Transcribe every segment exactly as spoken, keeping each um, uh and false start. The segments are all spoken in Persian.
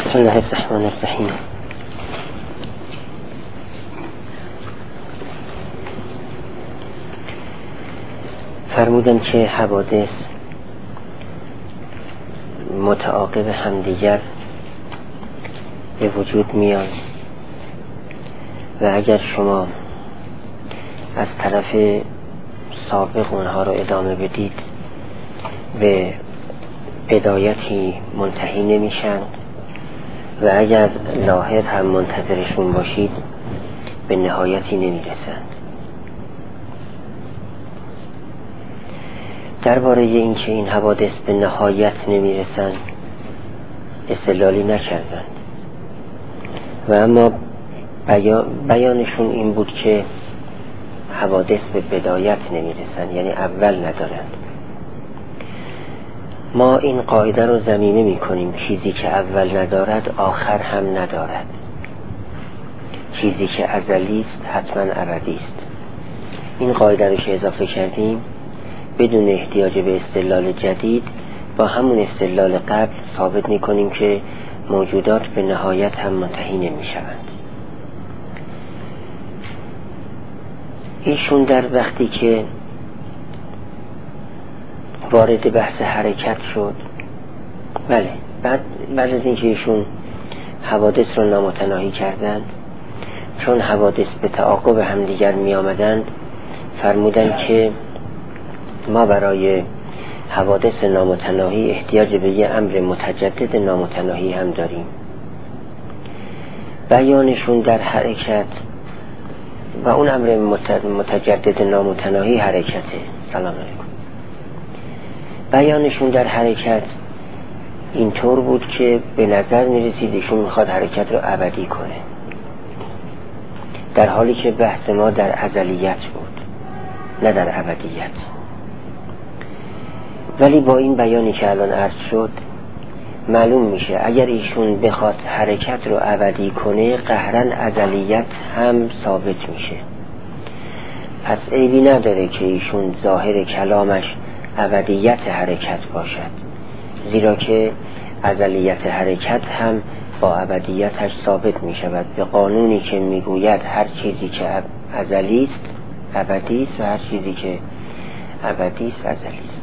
بسم الله الرحمن الرحیم. فرمودن که حوادث متعاقب همدیگر به وجود میان و اگر شما از طرف سابق اونها رو ادامه بدید به بدایتی منتهی نمیشن و اگر لاحق هم منتظرشون باشید به نهایتی نمیرسند. درباره اینکه این حوادث به نهایت نمیرسند استدلالی نکردند و اما بیان بیانشون این بود که حوادث به بدایت نمیرسند، یعنی اول ندارند. ما این قاعده رو ضمیمه میکنیم: چیزی که اول ندارد آخر هم ندارد. چیزی که ازلی است حتما ابدی است. این قاعده رو که اضافه کردیم بدون احتیاج به استدلال جدید با همون استدلال قبل ثابت میکنیم که موجودات به نهایت هم منتهی نمیشوند. ایشون در وقتی که وارد بحث حرکت شد، بله بعد بعد از اینکه ایشون حوادث رو نامتناهی کردند، چون حوادث به تعاقب همدیگر می آمدند، فرمودند که ما برای حوادث نامتناهی احتیاج به یه امر متجدد نامتناهی هم داریم. بیانشون در حرکت و اون امر متجدد نامتناهی حرکته. سلام علیکم. بیانشون در حرکت اینطور بود که به نظر می رسید ایشون میخواد حرکت رو ابدی کنه، در حالی که بحث ما در ازلیت بود نه در ابدیت. ولی با این بیانی که الان عرض شد معلوم میشه اگر ایشون بخواد حرکت رو ابدی کنه قهرن ازلیت هم ثابت میشه. پس عیبی نداره که ایشون ظاهر کلامش ابدیت حرکت باشد، زیرا که ازلیت حرکت هم با ابدیتش ثابت می شود به قانونی که می گوید هر چیزی که ازلی است ابدی است و هر چیزی که ابدی است ازلی است.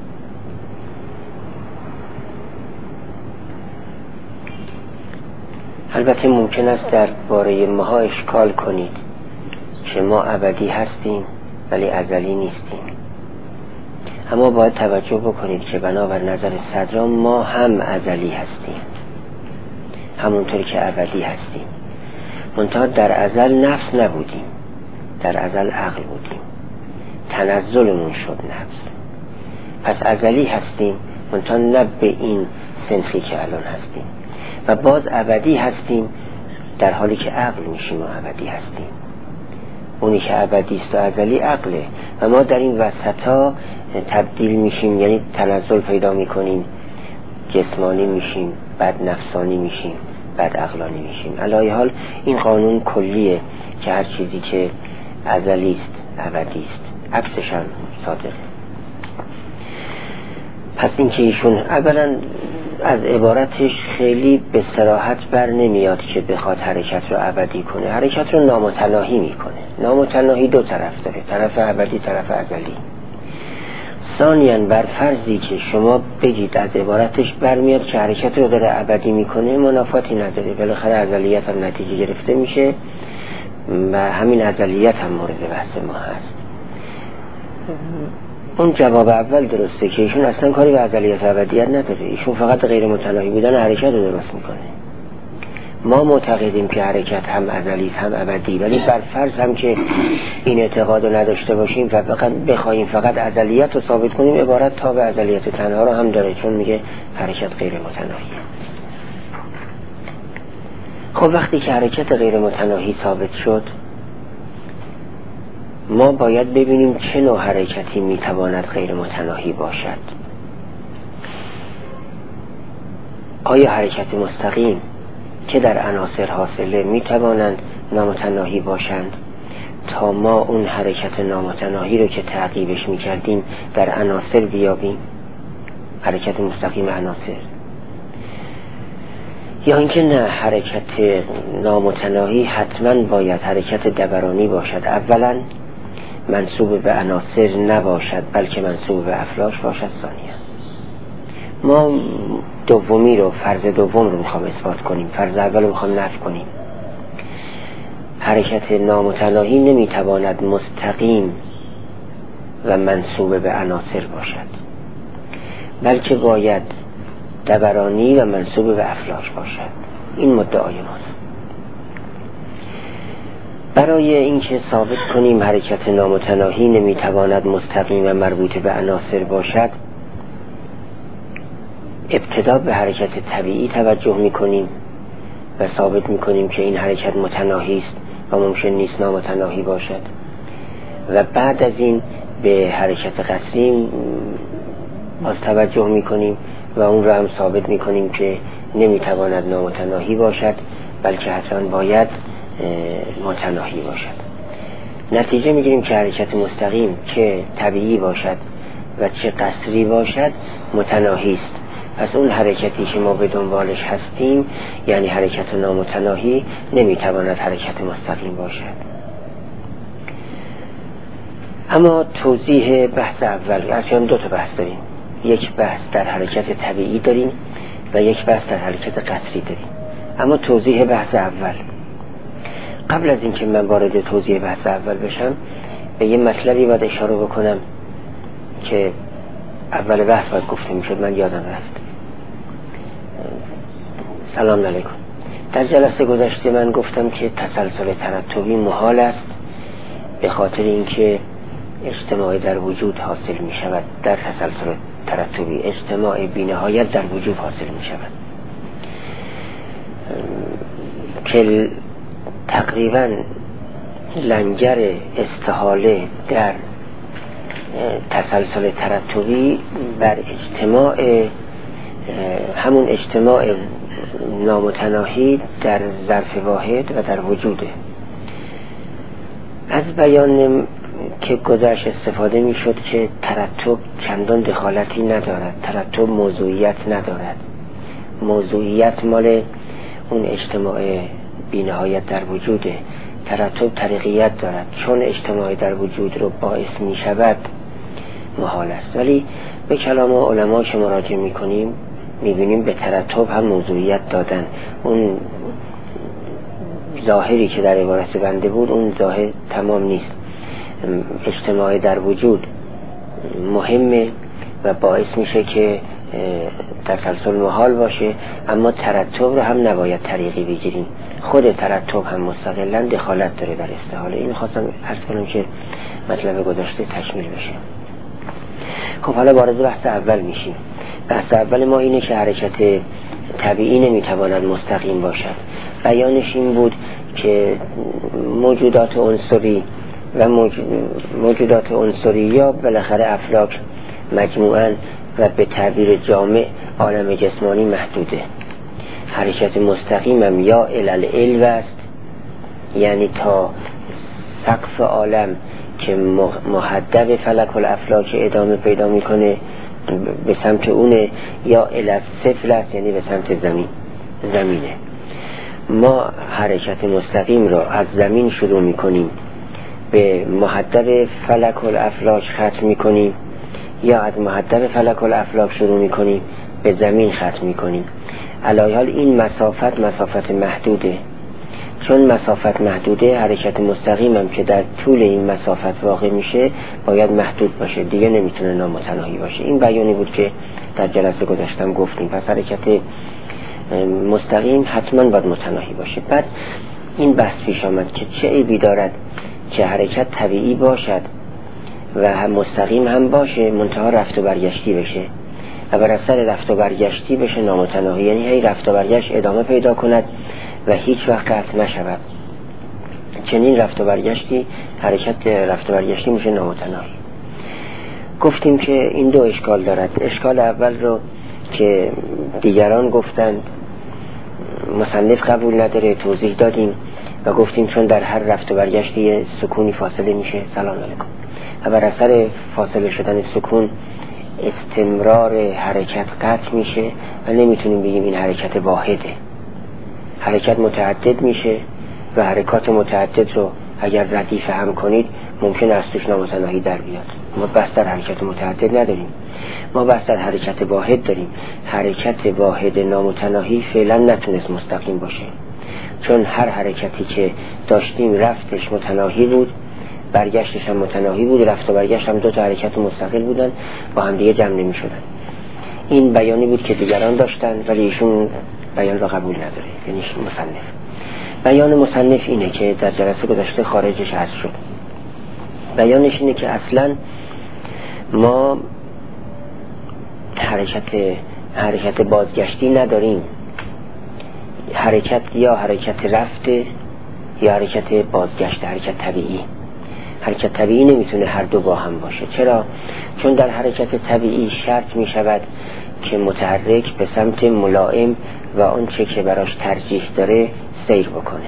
البته ممکن است در باره ماها اشکال کنید که ما ابدی هستیم ولی ازلی نیستیم، اما باید توجه بکنید که بنابر نظر صدران ما هم ازلی هستیم همونطور که ابدی هستیم، منتها در ازل نفس نبودیم، در ازل عقل بودیم، تنزلمون شد نفس. پس ازلی هستیم منتها نه به این سنخی که الان هستیم، و باز ابدی هستیم در حالی که عقل میشیم و ابدی هستیم. اونی که ابدی است و ازلی عقله و ما در این وسطا تبدیل میشیم، یعنی تنزل پیدا میکنیم، جسمانی میشیم، بعد نفسانی میشیم، بعد عقلانی میشیم. علی حال این قانون کلیه که هر چیزی که ازلی است ابدی است، عکسش هم صادقه. پس این که ایشون اولا از عبارتش خیلی به صراحت بر نمیاد که بخواد حرکت رو ابدی کنه، حرکت رو نامتناهی میکنه. نامتناهی دو طرف داره، طرف ابدی، طرف ازلی. ثانیاً بر فرضی که شما بگید از عبارتش برمیاد که حرکت رو داره ابدی میکنه، منافاتی نداره، بالاخره ازلیت هم نتیجه گرفته میشه و همین ازلیت هم مورد بحث ما هست. اون جواب اول درسته که ایشون اصلا کاری به ازلیت و ابدیت نداره، ایشون فقط غیر متناهی بودن حرکت رو درست میکنه. ما معتقدیم که حرکت هم ازلی هم ابدی، ولی بر فرض هم که این اعتقاد رو نداشته باشیم و فقط بخوایم فقط ازلیت رو ثابت کنیم، عبارت تا به ازلیت تنها رو هم داره، چون میگه حرکت غیر متناهیه. خب وقتی که حرکت غیر متناهی ثابت شد، ما باید ببینیم چه نوع حرکتی میتواند غیر متناهی باشد. آیا حرکت مستقیم که در عناصر حاصله میتوانند نامتناهی باشند تا ما اون حرکت نامتناهی رو که تعقیبش میکردیم در عناصر بیابیم؟ حرکت مستقیم عناصر، یا اینکه نه، حرکت نامتناهی حتما باید حرکت دورانی باشد، اولا منسوب به عناصر نباشد بلکه منسوب به افلاک باشد. ثانیا ما دومی رو، فرض دوم رو میخوام اثبات کنیم، فرض اول رو میخوام نفی کنیم. حرکت نامتناهی نمیتواند مستقیم و منسوب به عناصر باشد بلکه باید دورانی و منسوب به افلاک باشد. این مدعای ماست. برای اینکه ثابت کنیم حرکت نامتناهی نمیتواند مستقیم و مربوط به عناصر باشد، ابتدا به حرکت طبیعی توجه میکنیم و ثابت میکنیم که این حرکت متناهی است و ممکن نیست نامتناهی باشد، و بعد از این به حرکت قصری باز توجه میکنیم و اون را هم ثابت میکنیم که نمیتواند نامتناهی باشد بلکه حتما باید متناهی باشد. نتیجه میگیریم که حرکت مستقیم چه طبیعی باشد و چه قصری باشد متناهی است. پس اون حرکتی که ما به دنبالش هستیم، یعنی حرکت نامتناهی، نمیتواند حرکت مستقیم باشد. اما توضیح بحث اول، اصلا دو تا بحث داریم، یک بحث در حرکت طبیعی داریم و یک بحث در حرکت قصری داریم. اما توضیح بحث اول، قبل از اینکه من وارد توضیح بحث اول بشم به یه مطلبی باید اشاره بکنم که اول بحث باید گفته میشد، من یادم رفت. سلام علیکم. در جلسه گذشته من گفتم که تسلسل ترتبی محال است به خاطر اینکه اجتماع در وجود حاصل می شود. در تسلسل ترتبی اجتماع بی‌نهایت در وجود حاصل می شود که تقریبا لنگر استحاله در تسلسل ترتبی بر اجتماع، همون اجتماع نامتناهی در ظرف واحد و در وجوده. از بیان که گذشت استفاده می شد که ترتب چندان دخالتی ندارد، ترتب موضوعیت ندارد، موضوعیت مال اون اجتماع بی‌نهایت در وجوده، ترتب طریقیت دارد، چون اجتماع در وجود رو باعث می شود محال است. ولی به کلام علما که مراجعه می کنیم می بینیم به ترتب هم موضوعیت دادن. اون ظاهری که در عبارت بنده بود اون ظاهر تمام نیست. اجتماع در وجود مهمه و باعث میشه که تسلسل محال باشه، اما ترتب رو هم نباید طریقی بگیریم. خود ترتب هم مستقلاً دخالت داره در استحاله. این خواستم عرض کنم که مطلب گذشته تکمیل بشه. خب حالا وارد بحث اول میشیم. بحث اول ما اینه که حرکت طبیعی نمیتواند مستقیم باشد. بیانش این بود که موجودات عنصری و موجودات عنصری یا بالاخره افلاک مجموعاً و به تعبیر جامع عالم جسمانی محدوده. حرکت مستقیم هم یا الالعلو است، یعنی تا سقف عالم که محدب فلک الافلاک ادامه پیدا میکنه به سمت اونه، یا الالصفر است، یعنی به سمت زمین زمینه. ما حرکت مستقیم را از زمین شروع میکنیم به محدب فلک الافلاک ختم میکنیم، یا از محدب فلک الافلاک شروع میکنیم به زمین ختم میکنیم. علی حال این مسافت مسافت محدوده. چون مسافت محدوده، حرکت مستقیم هم که در طول این مسافت واقع میشه باید محدود باشه، دیگه نمیتونه نامتناهی باشه. این بیانی بود که در جلسه گذاشتم گفتیم. پس حرکت مستقیم حتما باید متناهی باشه. بعد این بحث پیش آمد که چه عیبی دارد که حرکت طبیعی باشد و هم مستقیم هم باشه، منتها رفت و برگشتی بشه و بر اثر رفت و برگشتی بشه نامتناهی، یعنی هی رفت و برگشت ادامه پیدا کند و هیچ وقت قطع نشود. چنین رفت و برگشتی، حرکت رفت و برگشتی میشه نامتناهی. گفتیم که این دو اشکال دارد. اشکال اول رو که دیگران گفتند مصنف قبول نداره توضیح دادیم و گفتیم چون در هر رفت و برگشتی سکونی فاصله میشه. سلام علیکم. و بر اثر فاصله شدن سکون استمرار حرکت قطع میشه و نمیتونیم بگیم این حرکت واحده. حرکت متعدد میشه و حرکات متعدد رو اگر ردیف هم کنید ممکن است توش نامتناهی در بیاد. ما بس در حرکت متعدد نداریم، ما بس در حرکت واحد داریم. حرکت واحد نامتناهی فعلا نتونست مستقیم باشه، چون هر حرکتی که داشتیم رفتش متناهی بود، برگشتش هم متناهی بود. رفت و برگشت هم دو تا حرکت مستقل بودن، با هم دیگه جمع نمی شدن. این بیانی بود که دیگران داشتن ولی ایشون بیان را قبول نداره، یعنی مصنف. بیان مصنف اینه که در جلسه گذشته خارجش حذف شد. بیانش اینه که اصلا ما حرکت حرکت بازگشتی نداریم. حرکت یا حرکت رفته یا حرکت بازگشت، حرکت طبیعی. حرکت طبیعی نمیتونه هر دو با هم باشه. چرا؟ چون در حرکت طبیعی شرط می شود که متحرک به سمت ملائم و آنچه که براش ترجیح داره سیر بکنه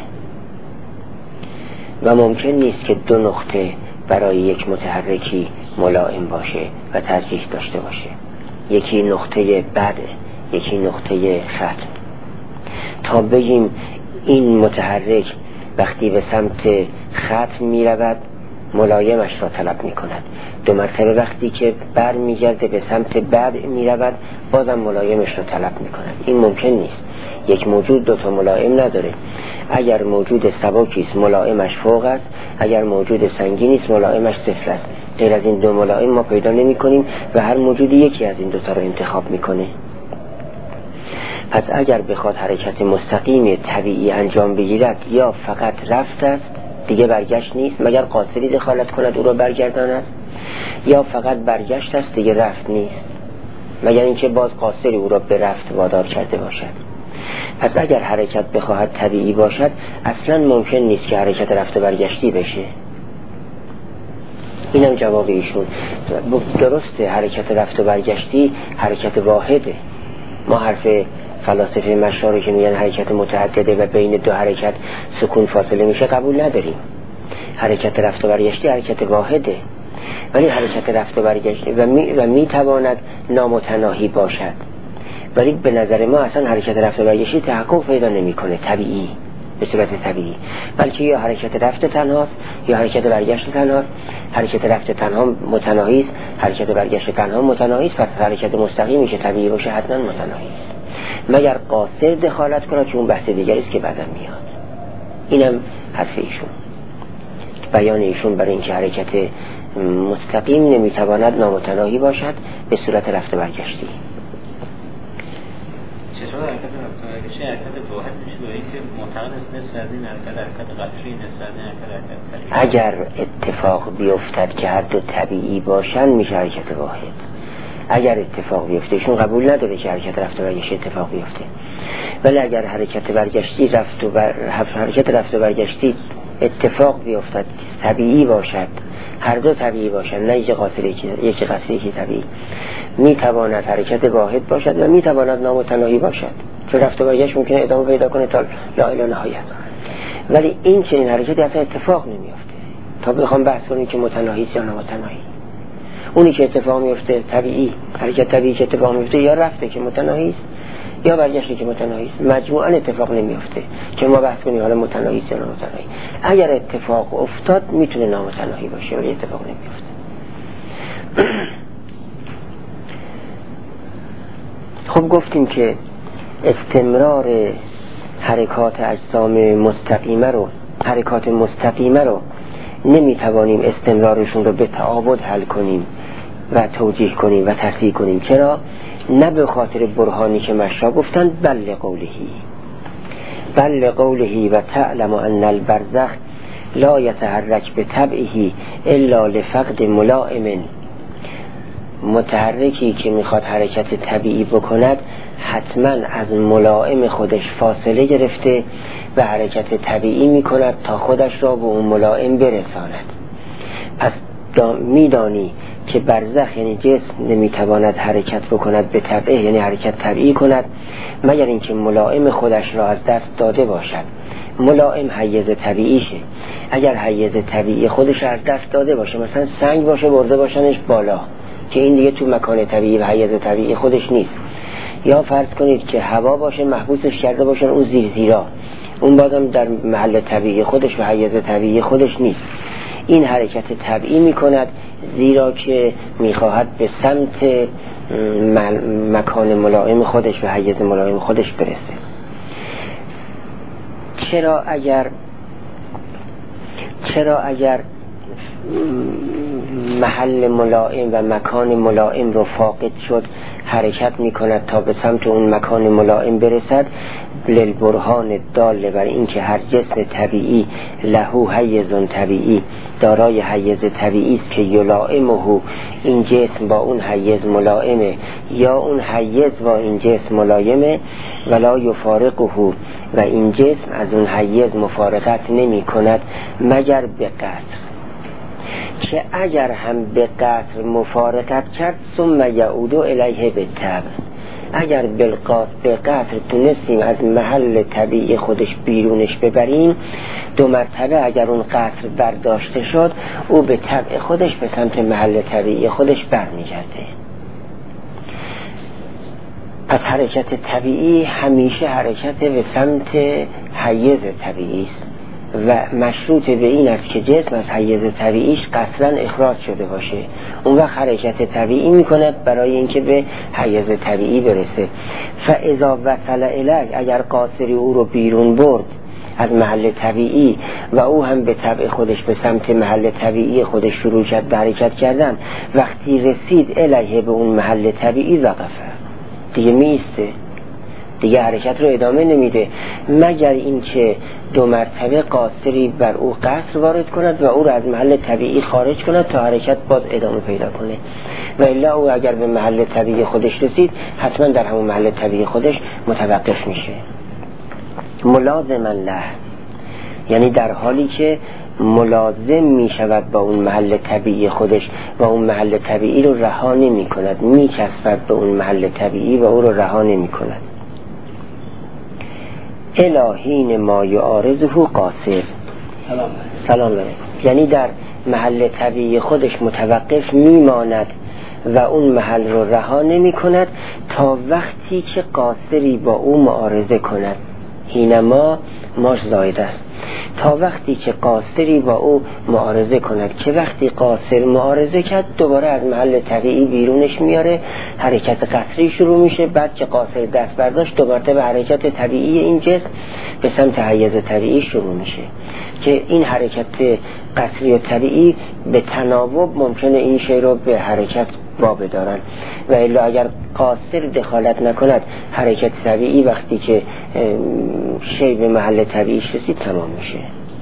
و ممکن نیست که دو نقطه برای یک متحرکی ملائم باشه و ترجیح داشته باشه. یکی نقطه بد، یکی نقطه ختم. تا بگیم این متحرک وقتی به سمت ختم می رود ملایمش را طلب می کند، دو مرتبه وقتی که بر می گرده به سمت بد می رود بازم ملایمش را طلب می کند. این ممکن نیست. یک موجود دو تا ملائم نداره. اگر موجود سبکی است ملائمش فوق است، اگر موجود سنگینی است ملائمش صفر است. غیر از این دو ملائم ما پیدا نمی کنیم و هر موجودی یکی از این دو تا را انتخاب می کنه. پس اگر بخواد حرکت مستقیم طبیعی انجام بگیرد یا فقط رفت است دیگه برگشت نیست، مگر قاصری دخالت کند او را برگرداند، یا فقط برگشت است دیگه رفت نیست، مگر اینکه باز قاصری او را به رفت وادار کرده باشد. پس اگر حرکت بخواهد طبیعی باشد اصلا ممکن نیست که حرکت رفت و برگشتی بشه. اینم جواب ایشون. درسته حرکت رفت و برگشتی حرکت واحده. ما حرف فلاسفه مشهور که میگن حرکت متعدده و بین دو حرکت سکون فاصله میشه قبول نداریم. حرکت رفت و برگشتی حرکت واحده، ولی حرکت رفت و برگشتی و می, و می تواند نامتناهی باشد، ولی به نظر ما اصلا حرکت رفت و برگشتی تحقق پیدا نمیکنه طبیعی، به صورت طبیعی، بلکه یا حرکت رفت تنهاست یا حرکت برگشت تنهاست. حرکت رفت تنها متناهی است، حرکت برگشت تنها متناهی است. پس حرکت مستقیمی که طبیعی باشه حتما متناهی است، مگر قاصر دخالت کنه که اون بحث دیگری است که بعداً میاد. اینم حرف ایشون، بیان ایشون برای اینکه حرکت مستقیم نمیتواند نامتناهی باشد به صورت رفت و برگشتی. چطور حرکت رفت و برگشتی حرکت واحد میشه با اینکه معتقد است نصف از این حرکت حرکت قطری، نصف از این حرکت حرکت طبیعی؟ اگر اتفاق بیفتد که هر دو طبیعی باشن میشه حرکت واحد. اگر اتفاق بیفته، ایشون قبول نداره که حرکت رفت و برگشتی اتفاق بیفته، ولی اگر حرکت برگشتی رفت و بر... حرکت رفت و برگشتی اتفاق بیفتد طبیعی باشد، هر دو طبیعی باشد، نه یکی قاصر یکی قصر یکی طبیعی، میتواند حرکت واحد باشد و میتواند نامتناهی باشد، چون رفت و برگشت ممکنه ادامه پیدا کنه تا لا اله نهایت. ولی این چنین حرکتی اصلا اتفاق نمیفته تا بخوام بحث کنیم که متناهی است یا نامتناهی. اونی که اتفاق میفته طبیعی، حرکت طبیعی که اتفاق میفته یا رفته که متناهی است یا برگشته که متناهی است، مجموعاً اتفاق نمیفته که ما بحث کنیم حالا متناهی است یا نامتناهی. اگر اتفاق افتاد میتونه نامتناهی باشه ولی اتفاق نمیفته. خب گفتیم که استمرار حرکات اجسام مستقیمه رو حرکات مستقیمه رو نمیتوانیم استمرارشون رو به تعاود حل کنیم و توجیه کنیم و تصحیح کنیم. چرا؟ نه به خاطر برهانی که مشا گفتن، بل قولهی بل قولهی و تعلم ان البرزخ لا یتحرک به طبعه الا لفقد ملائم. متحرکی که میخواد حرکت طبیعی بکند حتما از ملائم خودش فاصله گرفته و حرکت طبیعی میکند تا خودش را به اون ملائم برساند. پس میدانی که برزخ یعنی جسم نمیتواند حرکت بکند به طبعه، یعنی حرکت طبیعی کند، مگر اینکه ملائم خودش را از دست داده باشد. ملائم حیز طبیعیشه. اگر حیز طبیعی خودش از دست داده باشه، مثلا سنگ باشه برده باشنش بالا که این دیگه تو مکان طبیعی و حیز طبیعی خودش نیست، یا فرض کنید که هوا باشه محبوسش کرده باشن اون زیر زیرا اون بازم در محل طبیعی خودش و حیز طبیعی خودش نیست. این حرکت طبیعی میکند زیرا که میخواهد به سمت مکان ملائم خودش و حیز ملائم خودش برسه. چرا اگر چرا اگر محل ملائم و مکان ملائم رو فاقد شد حرکت میکند تا به سمت اون مکان ملائم برسد؟ للبرهان دال بر این که هر جسم طبیعی لهو حیز طبیعی، دارای حیز طبیعی است که یلائمه، این جسم با اون حیز ملائمه یا اون حیز با این جسم ملائمه، ولا یفارقه، و این جسم از اون حیز مفارقت نمی کند مگر به قطر، که اگر هم به قطر مفارقت کرد ثم یعود الیه بالطبع، اگر بالقطع به قطر تونستیم از محل طبیعی خودش بیرونش ببریم، دو مرتبه اگر اون قطر برداشته شد او به طبع خودش به سمت محل طبیعی خودش برمیگرده. پس حرکت طبیعی همیشه حرکت به سمت حیز طبیعی است و مشروط به این است که جسم از حیز طبیعیش قصداً اخراج شده باشه. اون وقت حرکت طبیعی میکنه برای اینکه به حیز طبیعی برسه. فاذا وصل الیه، اگر قاصری او رو بیرون برد از محل طبیعی و او هم به طبع خودش به سمت محل طبیعی خودش شروع کرد به حرکت کردن، وقتی رسید الیه به اون محل طبیعی وقفه، دیگه میسته، دیگه حرکت رو ادامه نمیده مگر اینکه دو مرتبه قاصری بر او قصر وارد کند و او رو از محل طبیعی خارج کند تا حرکت باز ادامه پیدا کنه. و الا او اگر به محل طبیعی خودش رسید حتما در همون محل طبیعی خودش متوقف میشه. ملازما له، یعنی در حالی که ملازم می شود با اون محل طبیعی خودش و اون محل طبیعی رو رها نمی کند، می چسبد به اون محل طبیعی و او رو رها نمی کند. الهین ما یعارضه قاصر، سلام سلام علیکم، یعنی در محل طبیعی خودش متوقف می ماند و اون محل رو رها نمی کند تا وقتی که قاصری با او معارضه کند. هینما ماش زاید است، تا وقتی که قاصری با او معارضه کند، که وقتی قاصر معارضه کرد دوباره از محل طبیعی بیرونش میاره، حرکت قصری شروع میشه. بعد که قاصر دست برداشت دوباره به حرکت طبیعی این جسم به سمت حیز طبیعی شروع میشه، که این حرکت قصری و طبیعی به تناوب ممکنه این شی رو به حرکت باب دارن، و الا اگر قاصر دخالت نکند حرکت طبیعی وقتی که شی به محل طبیعیش رسید تمام میشه.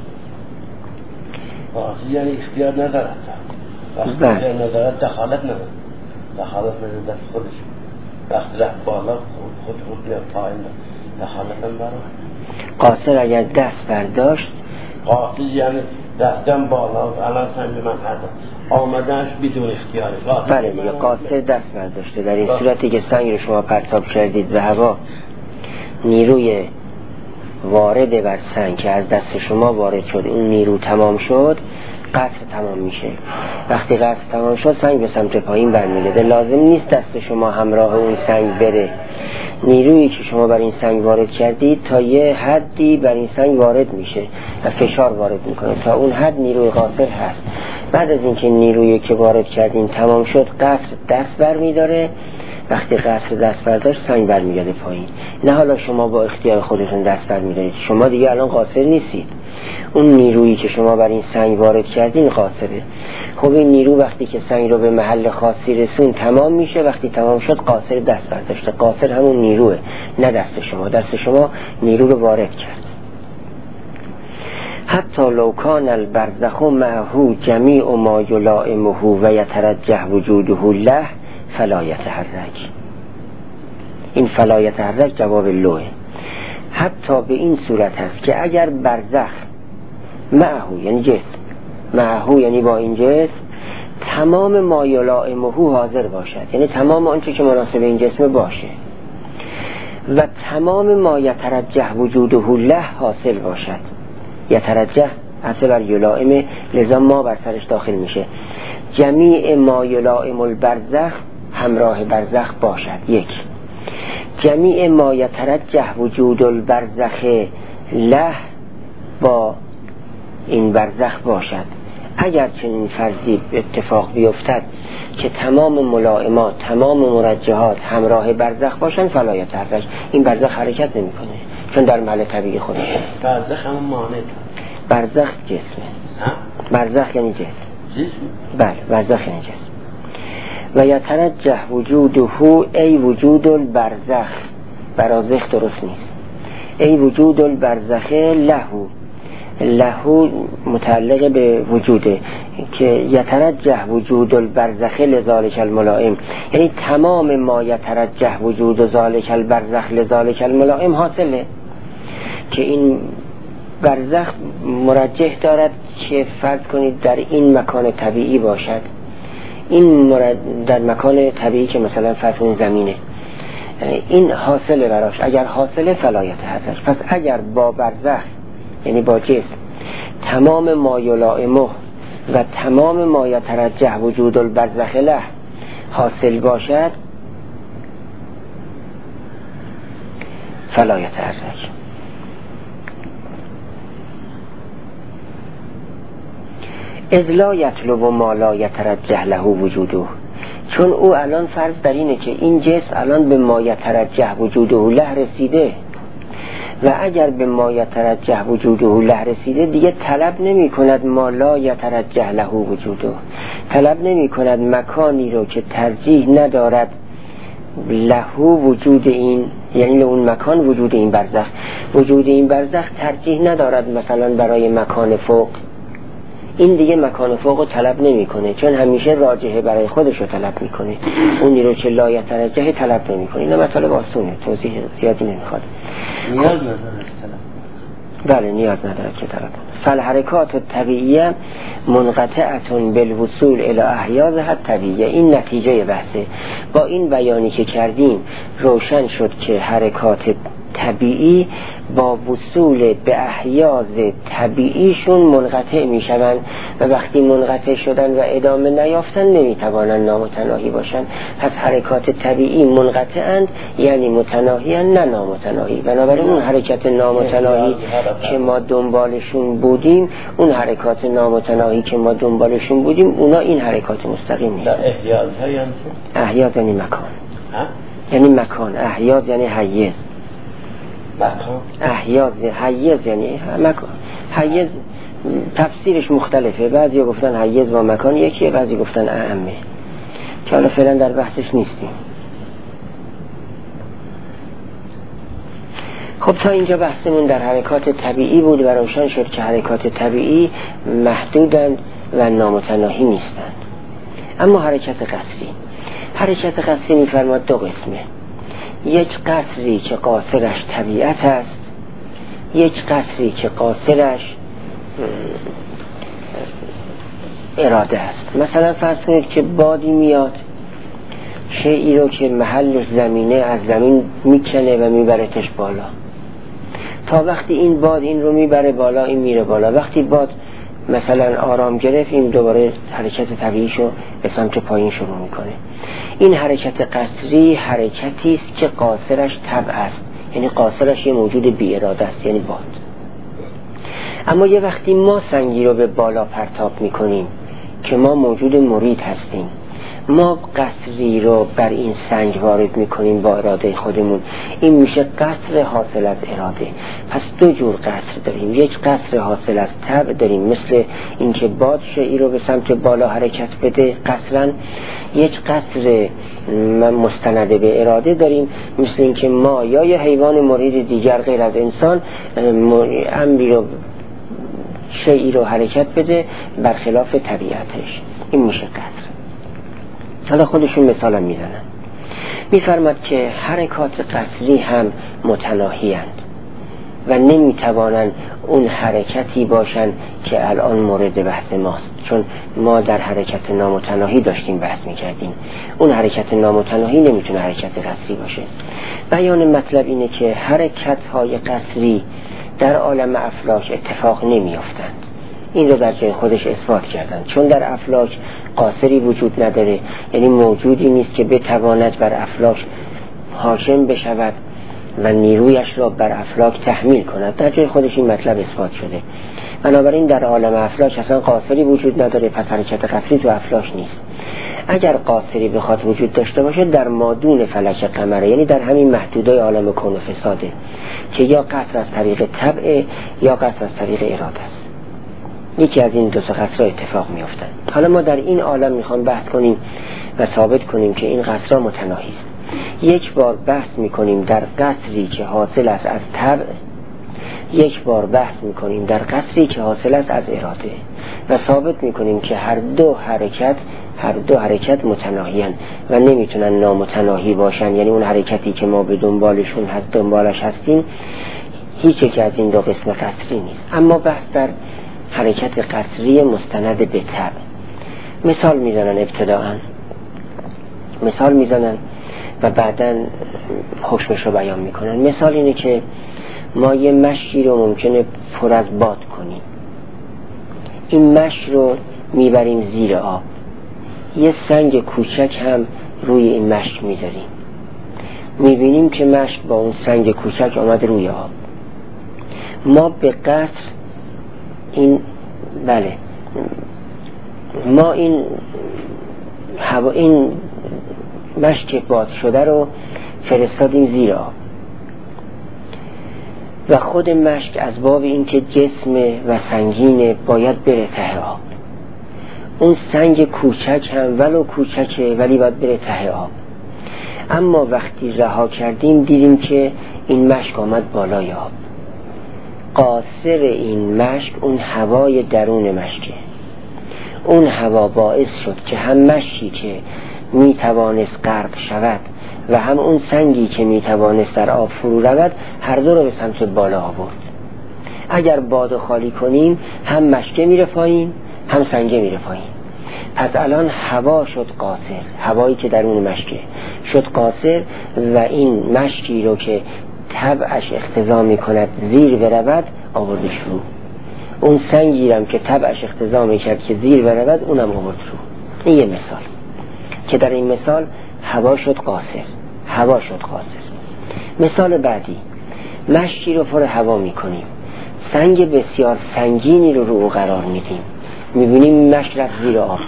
قاصر یعنی اختیار ندارد، اختیار ندارد، دخالت ندارد، دخالت ندارد دست خودش، وقتی رفت بالا خود خود بیاد پایین دخالت ندارد. قاصر اگر دست برداشت، قاصر یعنی دستم بالا الان سنگ من هست آمدنش بدون اختیاره. بله دیگه قاصر دست برداشته. در این صورتی که سنگ رو شما پرتاب کردید به هوا، نیروی وارد بر سنگ که از دست شما وارد شد اون نیرو تمام شد، قطع تمام میشه. وقتی قطع تمام شد سنگ به سمت پایین برمیگرده، لازم نیست دست شما همراه اون سنگ بره. نیرویی که شما بر این سنگ وارد کردید تا یه حدی بر این سنگ وارد میشه و فشار وارد میکنه، تا اون حد نیروی قاصر هست. بعد از اینکه نیرویی که وارد کردین تمام شد، قصر دست بر میداره. وقتی قصر دست برداشت سنگ برمیگرده پایین. نه حالا شما با اختیار خودتون دست بر میدارید، شما دیگه الان قاصر نیستید، اون نیرویی که شما بر این سنگ وارد کردین قاصره. خب این نیرو وقتی که سنگ رو به محل خاصی رسون تمام میشه، وقتی تمام شد قاصر دست برداشته. قاصر همون نیروه، نه دست شما. دست شما نیرو رو وارد کرد. حتی لو کان البرزخ معه جمیع ما یلائمه و یترجح وجوده له فلا یتحرک. این فلا یتحرک جواب لوه. حتی به این صورت هست که اگر برزخ معه یعنی جسم، معه یعنی با این جسم، تمام ما یلائمه حاضر باشد، یعنی تمام آنچه که مناسب این جسم باشه، و تمام ما یترجح وجوده له حاصل باشد. یترجح اصل بر یلائمه، لذا ما بر سرش داخل میشه. جمیع ما یلائم البرزخ همراه برزخ باشد. یک، جمیع ما یترجح وجود البرزخ له با این برزخ باشد. اگر چنین فرضی اتفاق بیفتد که تمام ملائمات تمام مرجحات همراه برزخ باشن فلا یتحرک، این برزخ حرکت نمی کنه چون در محل طبیعی خودشه. برزخ هم مانع برزخ جسمه. برزخ یعنی جسم. جسم؟ بله برزخ یعنی جسم. و یترجح وجوده ای وجود البرزخ، برازخ درست نیست، ای وجود البرزخ لهو، لهو متعلق به وجوده که یترجح وجود البرزخ لذالک الملائم، یعنی تمام ما یترجح وجود ذالک البرزخ لذالک الملائم حاصله که این برزخ مرجح دارد که فرض کنید در این مکان طبیعی باشد، این در مکان طبیعی که مثلا فرض کنید زمینه، این حاصله براش، اگر حاصله فلا یتحرک. پس اگر با برزخ یعنی با جسم تمام ما یلائمه و تمام ما یترجح وجود البرزخ له حاصل باشد فلا یتحرک. اذ لا یطلب ما لا یترجح له وجوده، چون او الان فرض بر اینه که این جسم الان به ما یترجح وجوده له رسیده و اگر به ما یترجح وجوده له رسیده دیگه طلب نمی کند ما لا یترجح له وجوده، طلب نمی کند مکانی رو که ترجیح ندارد له وجود این، یعنی اون مکان وجود این برزخ، وجود این برزخ ترجیح ندارد مثلا برای مکان فوق، این دیگه مکان فوق رو طلب نمی کنه چون همیشه راجحه برای خودش رو طلب میکنه، اونی رو که لا یترجح طلب نمی کنه. این مطالب آسونه، توضیح زیادی نمیخواد. نیاز نداره طلب. بله نیاز نداره که طلب. فالحرکات الطبیعیه منقطعتون بالوصول الی احیازها الطبیعیه، این نتیجه بحثه. با این بیانی که کردیم روشن شد که حرکات طبیعی با وصول به احیاز طبیعیشون منقطع می شوند و وقتی منقطع شدن و ادامه نیافتن نمیتوانند نامتناهی باشند. پس حرکات طبیعی منقطعند یعنی متناهی‌اند نه نامتناهی. بنابراین اون حرکت نامتناهی که ما دنبالشون بودیم، اون حرکات نامتناهی که ما دنبالشون بودیم، اونا این حرکات مستقیم نیست. احیاز یعنی احیاز یعنی مکان، ها؟ یعنی مکان. احیاز یعنی حیز، مکان. احیاز حیز یعنی مکان. حیز تفسیرش مختلفه، بعضی گفتن حیز و مکان یکیه، بعضی گفتن اعمه، که حالا فعلا در بحثش نیستیم. خب تا اینجا بحثمون در حرکات طبیعی بود و روشن شد که حرکات طبیعی محدودند و نامتناهی نیستند. اما حرکت قصری، حرکت قصری می‌فرماد دو قسمه، یک قصری که قاصرش طبیعت است، یک قصری که قاصرش اراده است. مثلا فرض کنید که بادی میاد شیئی رو که محلش زمینه از زمین میکنه و میبرتش بالا، تا وقتی این باد این رو میبره بالا این میره بالا، وقتی باد مثلا آرام گرفت این دوباره حرکت طبیعیشو به سمت پایین شروع میکنه. این حرکت قصری حرکتی است که قاصرش طبع است، یعنی قاصرش یه موجود بی اراده است، یعنی باد. اما یه وقتی ما سنگی رو به بالا پرتاب میکنیم که ما موجود مرید هستیم، ما قصری رو بر این سنگ وارد میکنیم با اراده خودمون، این میشه قصر حاصل از اراده. پس دو جور قصر داریم، یک قصر حاصل از طبع داریم مثل اینکه باد شیئی رو به سمت بالا حرکت بده قصرا، یک قصر مستند به اراده داریم مثل اینکه ما یا یه حیوان مرید دیگر غیر از انسان امری رو شیئی رو حرکت بده برخلاف طبیعتش، این میشه قصر. حالا خودشون مثالا میزنن، میفرماد که حرکات قصری هم متناهی اند و نمیتوانند اون حرکتی باشن که الان مورد بحث ماست، چون ما در حرکت نامتناهی داشتیم بحث میکردیم. اون حرکت نامتناهی نمیتونه حرکت قصری باشه. بیان مطلب اینه که حرکت های قصری در عالم افلاک اتفاق نمیافتند، این رو در جای خودش اثبات کردن، چون در افلاک قاصری وجود نداره، یعنی موجودی نیست که بتواند بر افلاک حاکم بشود، و نیرویش را بر افلاک تحمیل کند. در جای خودش این مطلب اثبات شده. بنابراین در عالم افلاک اصلا قاصری وجود نداره، پس حرکت قصری تو افلاک نیست. اگر قاصری بخواد وجود داشته باشه در مادون فلک قمره، یعنی در همین محدودای عالم کون و فساده که یا قصر از طریق طبع یا قصر از طریق اراده است. یکی از این دو تا قصرها اتفاق میافتن. حالا ما در این عالم میخوام بحث کنیم و ثابت کنیم که این قصرها متناهی است. یک بار بحث میکنیم در قصری که حاصل است از طبع، یک بار بحث میکنیم در قصری که حاصل است از اراده و ثابت میکنیم که هر دو حرکت هر دو حرکت متناهیان و نمیتونن نامتناهی باشن. یعنی اون حرکتی که ما به دنبالشون هست دنبالش هستیم هیچ یک از این دو قسم قصری نیست. اما بحث در حرکت قصری مستند به طبع. مثال میزنن ابتداءً مثال میزنن و بعداً حکمش رو بیان میکنن. مثال اینه که ما یه مشکی رو ممکنه پر از باد کنیم، این مشک رو میبریم زیر آب، یه سنگ کوچک هم روی این مشک میذاریم، میبینیم که مشک با اون سنگ کوچک آمد روی آب. ما به قصر این بله ما این هوا این مشک باد شده رو فرستادیم زیر آب و خود مشک از باب این که جسم و سنگینه باید بره ته آب. اون سنگ کوچک هم ولو کوچکه ولی باید بره ته آب. اما وقتی رها کردیم دیدیم که این مشک آمد بالای آب. قاصر این مشک اون هوای درون مشکه. اون هوا باعث شد که هم مشکی که می توانست غرق شود و هم اون سنگی که می توانست در آب فرو رود هر دو رو به سمت بالا آورد. اگر باد خالی کنیم هم مشکه میره پایین هم سنگه میره پایین. پس الان هوا شد قاصر، هوایی که در اون مشکه شد قاصر و این مشکی رو که طبعش اقتضا میکند زیر برود آوردش رو. اون سنگی هم که طبعش اقتضا میکرد که زیر برود اونم آورد رو. این یه مثال که در این مثال هوا شد قاصر، هوا شد قاصر. مثال بعدی، مشکی رو پر هوا میکنیم، سنگ بسیار سنگینی رو رو او قرار میدیم، میبینیم مشک رفت زیر آب.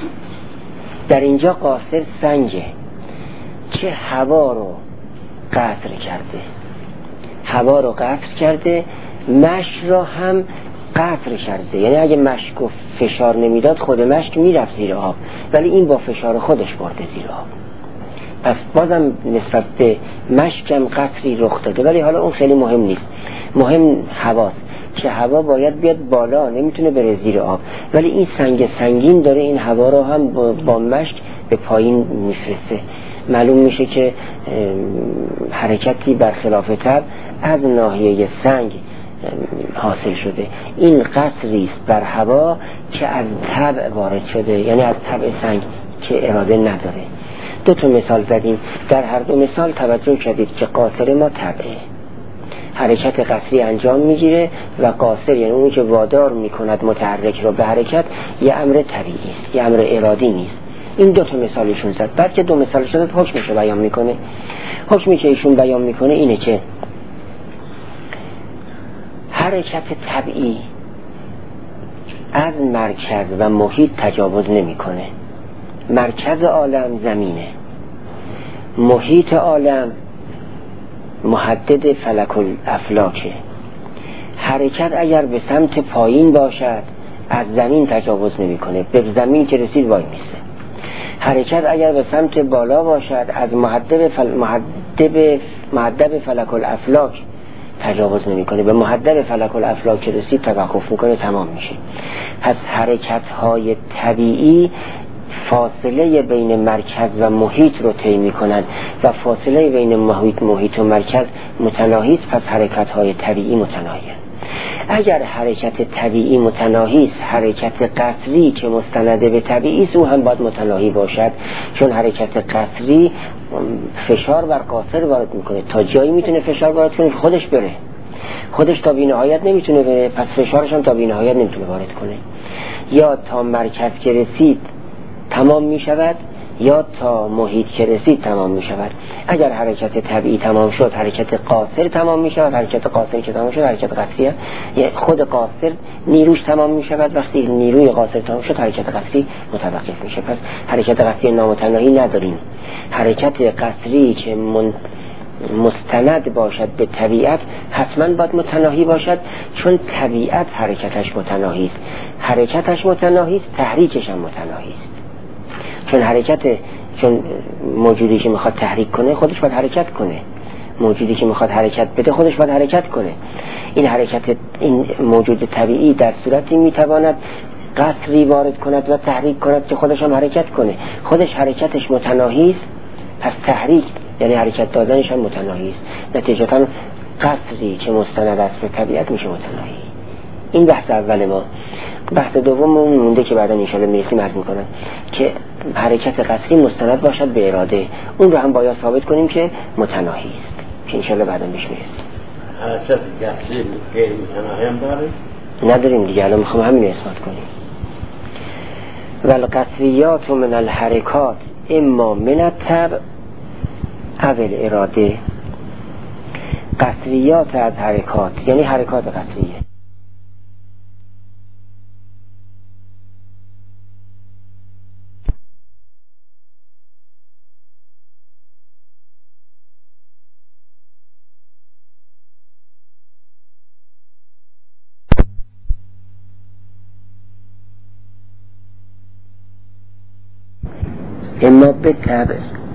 در اینجا قاصر سنگه که هوا رو قطر کرده، هوا رو قطر کرده، مشک رو هم قطر کرده. یعنی اگه مشک و فشار نمیداد خود مشک میرفت زیر آب، ولی این با فشار خودش برده زیر آب. پس بازم نسبت به مشکم قطری رخ داده، ولی حالا اون خیلی مهم نیست. مهم هواست که هوا باید بیاد بالا، نمیتونه بره زیر آب، ولی این سنگ سنگین داره این هوا رو هم با مشک به پایین میفرسته. معلوم میشه که حرکتی برخلاف طبع از ناحیه سنگ حاصل شده. این قطری است بر هوا که از طبع وارد شده، یعنی از طبع سنگ که اراده نداره. دو تا مثال زدیم، در هر دو مثال توجه کردید که قاصر ما طبعه، حرکت قصری انجام میگیره و قاصر یعنی اون که وادار میکند متحرک رو به حرکت یه امر طبیعی است، یه امر ارادی نیست. این دو تا مثالشون زد. بعد که دو مثالش زد حکمش رو بیان میکنه. حکمی که ایشون بیان میکنه اینه که حرکت طبیعی از مرکز و محیط تجاوز نمیکنه. مرکز عالم زمینه، محیط عالم محدد فلک الافلاکه. حرکت اگر به سمت پایین باشد از زمین تجاوز نمیکنه، به زمین که رسید وای میسته. حرکت اگر به سمت بالا باشد از محدب فل... محدب محدب فلک الافلاک تجاوز نمیکنه، به محدب فلک الافلاک که رسید توقف میکنه، تمام میشه. پس حرکت های طبیعی فاصله بین مرکز و محیط رو طی میکنن و فاصله بین محیط محیط و مرکز متناهی است. پس حرکت های طبیعی متناهی است. اگر حرکت طبیعی متناهی است، حرکت قصری که مستنده به طبیعی است او هم باید متناهی باشد، چون حرکت قصری فشار بر قاصر وارد میکنه. تا جایی میتونه فشار وارد کنه خودش بره، خودش تا بی نهایت نمیتونه بره، پس فشارش هم تا بی نهایت نمیتونه وارد کنه. یا تا مرکز که رسید تمام می شود، یا تا محیط که رسید تمام می شود. اگر حرکت طبیعی تمام شد حرکت قاصر تمام می شود، حرکت قاصری که تمام شد حرکت قصری، یعنی خود قاصر نیروش تمام می شود. وقتی نیروی قاصر تمام شد حرکت قصری متوقف می شود. پس حرکت قصری نامتناهی نداریم. حرکت قصری که من مستند باشد به طبیعت حتما باید متناهی باشد، چون طبیعت حرکتش متناهی است. حرکتش متناهی است، تحریکش هم متناهی است. چون حرکت چون موجودی که میخواد تحریک کنه خودش باید حرکت کنه، موجودی که میخواد حرکت بده خودش باید حرکت کنه. این حرکت این موجود طبیعی در صورتی میتواند قصری وارد کند و تحریک کند که خودش هم حرکت کنه. خودش حرکتش متناهی است، پس تحریک یعنی حرکت دادنش هم متناهی است. نتیجتا قصری که مستند است به طبیعت میشه متناهی. این بحث اول ما. بحث دوم مونده که بعدا انشاءالله میرسیم عرض میکنم که حرکت قصری مستند باشد به اراده. اون رو هم باید ثابت کنیم که متناهی است که انشاءالله بعدا بهش میرسیم. حرکت قصری غیر متناهی هم داره؟ نداریم دیگه، الان میخوام همین اثبات کنیم. والقصریات من الحرکات اما من الطبع او الاراده. قصریات از حرکات یعنی حرکات قصریه. اما به طبع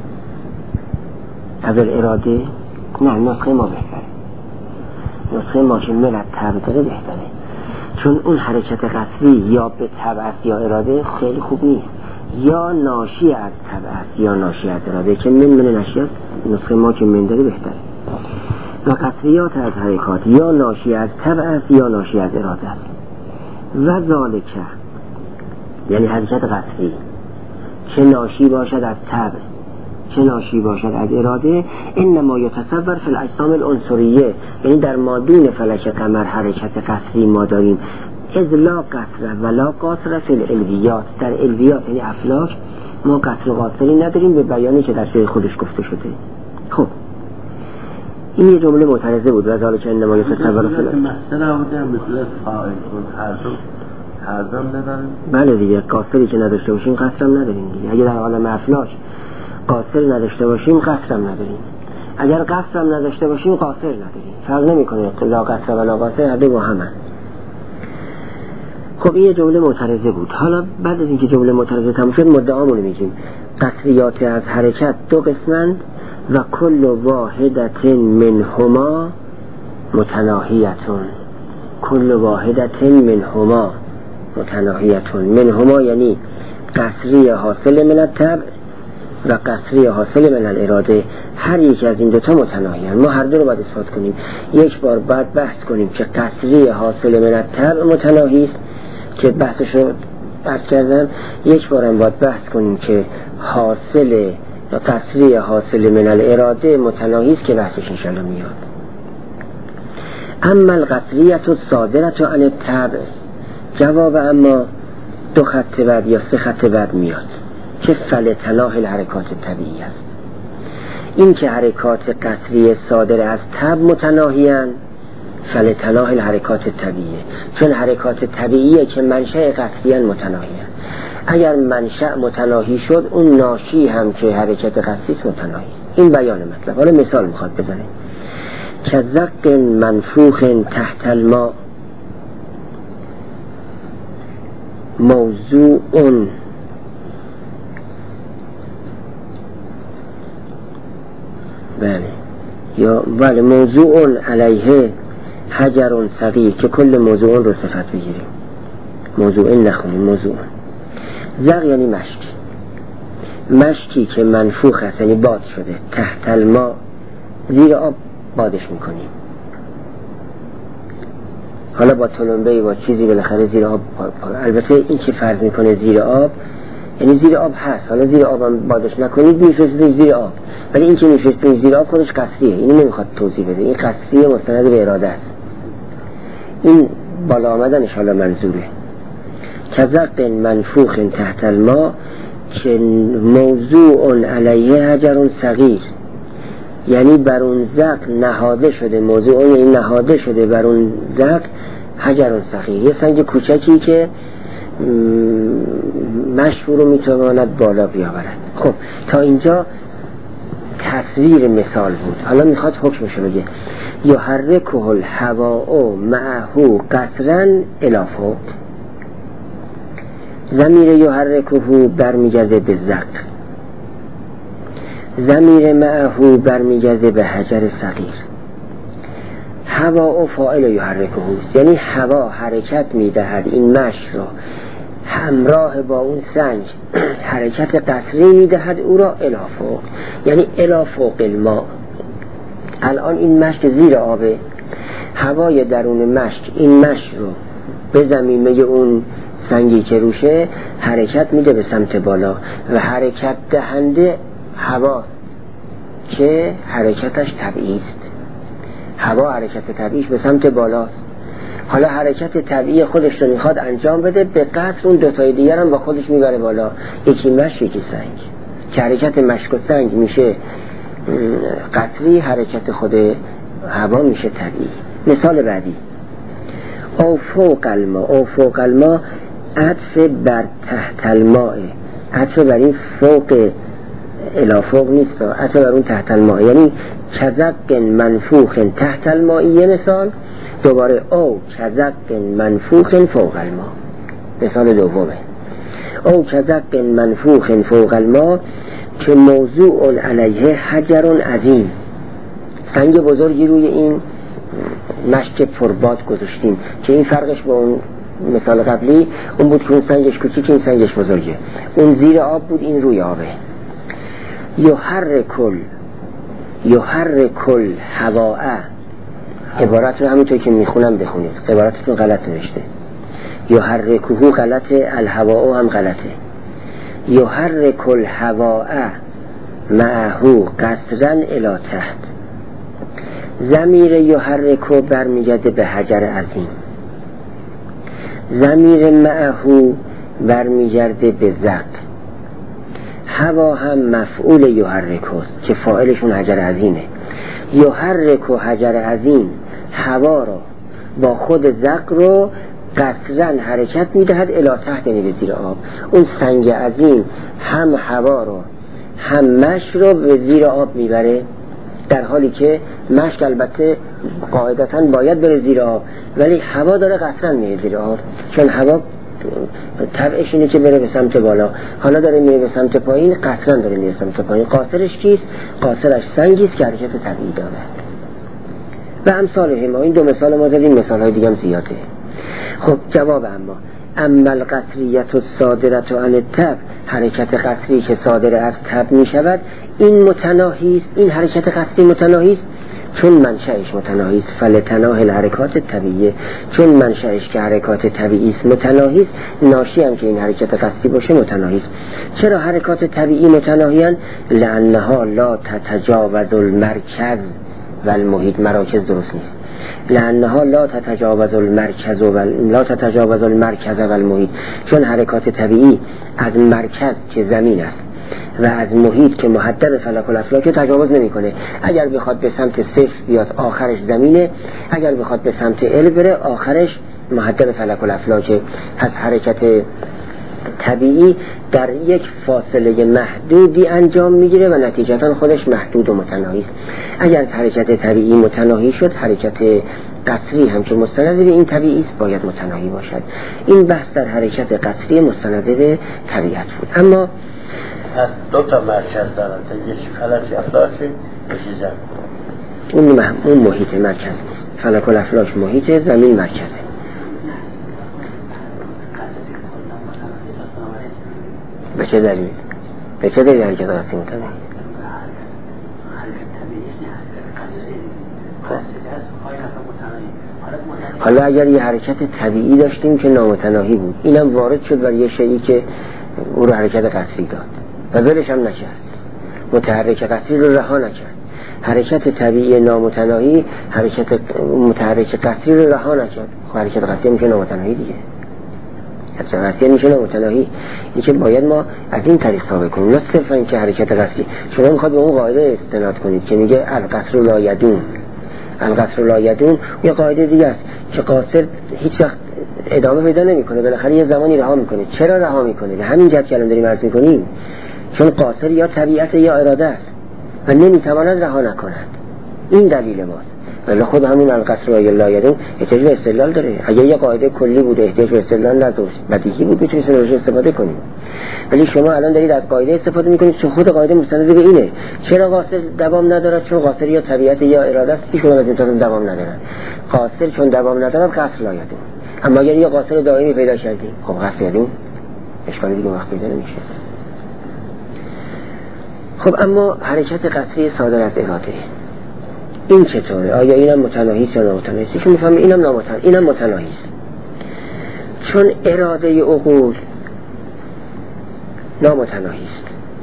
اول اراده نه، نسخه ما بهتره. نسخه ما که من طبع داره بهتره، چون اون حرکت قصری یا به طبع است یا اراده خیلی خوب نیست. یا ناشی از طبع است یا ناشی از اراده، که من من ناشی است. نسخه ما که من داره بهتره. و قصریات از حرکات یا ناشی از طبع است یا ناشی از اراده است. و ذالک یعنی حرکت قصری چه ناشی باشد از طبع چه ناشی باشد از اراده، انما یتصور فی الاجسام العنصریه، یعنی در مادون فلک قمر حرکت قصری ما داریم. اذ لا قصر ولا قاصر فی الالویات، در الویات یعنی افلاک ما قصر و قاصری نداریم به بیانی که در سوی خودش گفته شده. خب این یه جمله معترضه بود. و ذالک انما یتصور فی نداریم. بله دیگه، قاصری که نداشته باشیم قصرم نداریم دیگه. اگه در عالم افلاک قاصر نداشته باشیم قصرم نداریم، اگر قصرم نداشته باشیم قاصر نداریم. فرق نمیکنه، لا قصر و لا قاصر هر دو با همن. خب این یه جمله معترضه بود. حالا بعد از اینکه جمله معترضه تموم شد مدعامون میگیم. قصریات از حرکت دو قسمند و کل واحدت منهما متناهیتون. کل واحدت منهما متناهیتون. منهما یعنی قصری حاصل من الطبع و قصری حاصل من الاراده. هر یکی از این دوتا متناهی هستند. ما هر دو رو باید اثبات کنیم. یک بار باید بحث کنیم که قصری حاصل من الطبع متناهی است که بحثش رو بحث کردم. یک بار هم باید بحث کنیم که حاصل قصری حاصل من الاراده متناهی است که بحثش انشاءالله میاد. اما القصریت الصادرة عن الطبع، جواب اما دو خط بعد یا سه خط بعد میاد که فلتناه الحرکات طبیعی است. این که حرکات قصری صادر از طبع متناهیان فلتناه الحرکات طبیعیه، چون حرکات طبیعیه که منشأ قصریان متناهیان. اگر منشأ متناهی شد اون ناشی هم که حرکت قصری متناهی. این بیان مطلب. حالا مثال میخواد بزنه که زق منفوخ تحت الماء موضوع بله یا بله موضوع علیه حجر صغیر، که کل موضوع رو صفت بگیریم. موضوع نخونیم. موضوع زق یعنی مشک، مشکی که منفوخ است یعنی باد شده، تحت الماء زیر آب بادش میکنیم. حالا با تلمبه با چیزی بالاخره زیر آب. البته این که فرض میکنه زیر آب یعنی زیر آب هست. حالا زیر آب هم بادش نکنید میفرستید زیر آب، ولی این که میفرستید زیر آب خودش قصریه. این نمیخواد توضیح بده. این قصریه مستند به اراده است. این بالا آمدن انشاءالله منظوره. کزق منفوخ تحت الماء که موضوع علیه حجر صغیر، یعنی بر اون زق نهاده شده، موضوع یعنی نهاده شده بر اون زق حجر صغیر، یه سنگ کوچکی که مشهور رو میتواند بالا بیاورد. خب تا اینجا تصویر مثال بود. حالا میخواد حکمشو بگه. یحرکه الهواء معه قطرا الی فوق. ضمیر یحرکه برمیگرده به زق، ضمیر معه برمیگرده به حجر صغیر. هوا و فاعل یحرکه است، یعنی هوا حرکت میدهد این مشت را همراه با اون سنگ، حرکت قطری میدهد او را الی فوق، یعنی الی فوق الماء. الان این مشت زیر آبه، هوای درون مشت این مشت رو به زمینه اون سنگی که روشه حرکت میده به سمت بالا و حرکت دهنده هوا که حرکتش طبیعی است. هوا حرکت طبیعیش به سمت بالاست. حالا حرکت طبیعی خودش رو میخواد انجام بده، به قطر اون دوتای دیگر هم با خودش میبره بالا، یکی مشک یکی سنگ، که حرکت مشک و سنگ میشه قطری، حرکت خود هوا میشه طبیعی. مثال بعدی او فوق الماء. او فوق الماء عطف بر تحت الماء، عطف بر این فوق الی فوق نیست، عطف بر اون تحت الماء، یعنی کزق منفوخ تحت الماء. یه مثال دوباره او کزق منفوخ فوق الماء، مثال دومه او کزق منفوخ فوق الماء که موضوع علیه حجر عظیم، سنگ بزرگی روی این مشک پرباد گذاشتیم، که این فرقش با اون مثال قبلی اون بود که اون سنگش کوچیک این سنگش بزرگه، اون زیر آب بود این روی آبه. یحرکل یحرکل هواء، عبارت رو همونطور که میخونم بخونید، عبارتتون غلط نوشته، یحرکه غلطه، الهواء هم غلطه. یحرکل هواء معه قطرا الی تحت. ضمیر یحرکه برمیگرده به حجر عظیم، ضمیر معه برمیگرده به زق. هوا هم مفعول یحرکه است که فاعلشون حجر عظیمه. یحرکه حجر عظیم هوا را با خود زق رو قطرا حرکت میدهد الی تحت، یعنی به زیر آب. اون سنگ عظیم هم هوا رو هم مشک رو به زیر آب میبره، در حالی که مشک البته قاعدتا باید بره زیر آب، ولی هوا داره قطرا میره زیر آب، چون هوا طبعش اینه که بره به سمت بالا. حالا داره میره به سمت پایین، قطرا داره میره سمت پایین. قاصرش کیست؟ قاصرش سنگیست که حرکت طبیعی داره. و امثال هم، این دو مثال ما زدیم، مثال های دیگه هم زیاده. خب جواب اما اما القطریت الصادرة عن التب، حرکت قطری که صادر از تب می شود، این متناهی است، این حرکت قطری متناهی است چون منشأش متناهی است. فلتناهی الحرکات طبیعیه، چون منشأش که حرکات طبیعی است متناهی است، ناشی هم که این حرکت قطری باشه متناهی است. چرا حرکات طبیعی متناهی اند؟ لانها لا تتجاوز المرکز و المحیط. مراکز درست نیست. لانها لا تتجاوز المرکز و لا تتجاوز المرکز و المحیط، چون حرکات طبیعی از مرکز که زمین است و از محیط که محدد فلک الافلاک تجاوز نمیکنه. اگر بخواد به سمت صفر بیاد آخرش زمینه، اگر بخواد به سمت ال بره آخرش محدد فلک الافلاک. پس حرکت طبیعی در یک فاصله محدودی انجام میگیره و نتیجتا خودش محدود و متناهی است. اگر حرکت طبیعی متناهی شد، حرکت قطری هم که مستند به این طبیعی است باید متناهی باشد. این بحث در حرکت قطری مستند به طبیعت بود. اما دو تا مرکز دارن، یکی فلک افلاک، یکی زمین. اون اون محیط مرکز نیست. فلک الافلاک محیط، زمین مرکزه. به چه دلیل؟ به چه دلیل حرکت قطری متناهی؟ حالا اگر یه حرکت طبیعی داشتیم که نامتناهی بود، اینم وارد شد بر یه شیئی که او رو حرکت قطری داد و ولش هم نکرد، متحرک قطری رو رها نکرد. حرکت طبیعی نامتناهی حرکت متحرک قطری رو رها نکرد، خب حرکت قطری میشه نامتناهی دیگه. حرکت قصری میشه نامتناهی. این که باید ما از این طریق ثابت کنیم، نه صرفا این که حرکت قصری. شما میخواد به اون قاعده استناد کنید که میگه القصر لا یدوم، القصر لا یدوم یه قاعده دیگه است که قاصر هیچ وقت ادامه پیدا نمیکنه، بالاخره یه زمانی رها میکنه. چرا رها میکنه؟ به همین جهت که الان داریم عرض میکنیم، چون قاصر یا طبیعت یا اراده است و نمیتواند رها نکند. این دلیل ماست. ولی خود همین القصر لا یدوم احتیاج به استدلال داره. اگه یه قاعده کلی بوده احتیاج به استدلال نداشت، بدیهی بود میتونید ازش استفاده کنید. ولی شما الان دارید از قاعده استفاده میکنید چون خود قاعده مستند به اینه. چرا قاصر دوام ندارد؟ چون قاصر یا طبیعت یا اراده است. هیچ کدوم از این تا دوام ندارد. قاصر چون دوام ندارد قصر لا یدوم. اما اگر یه قاصر دائمی پیدا کردیم، خب قصر یدوم اشکالی دیگه وقت پیدا نمیشه. خب اما حرکت قصری صادر از اراده این چطوره؟ آیا اینم متناهی است یا نامتناهی است؟ که میفهمیم اینم نامتناهی، اینم متناهی است. چون اراده عقول نامتناهی است،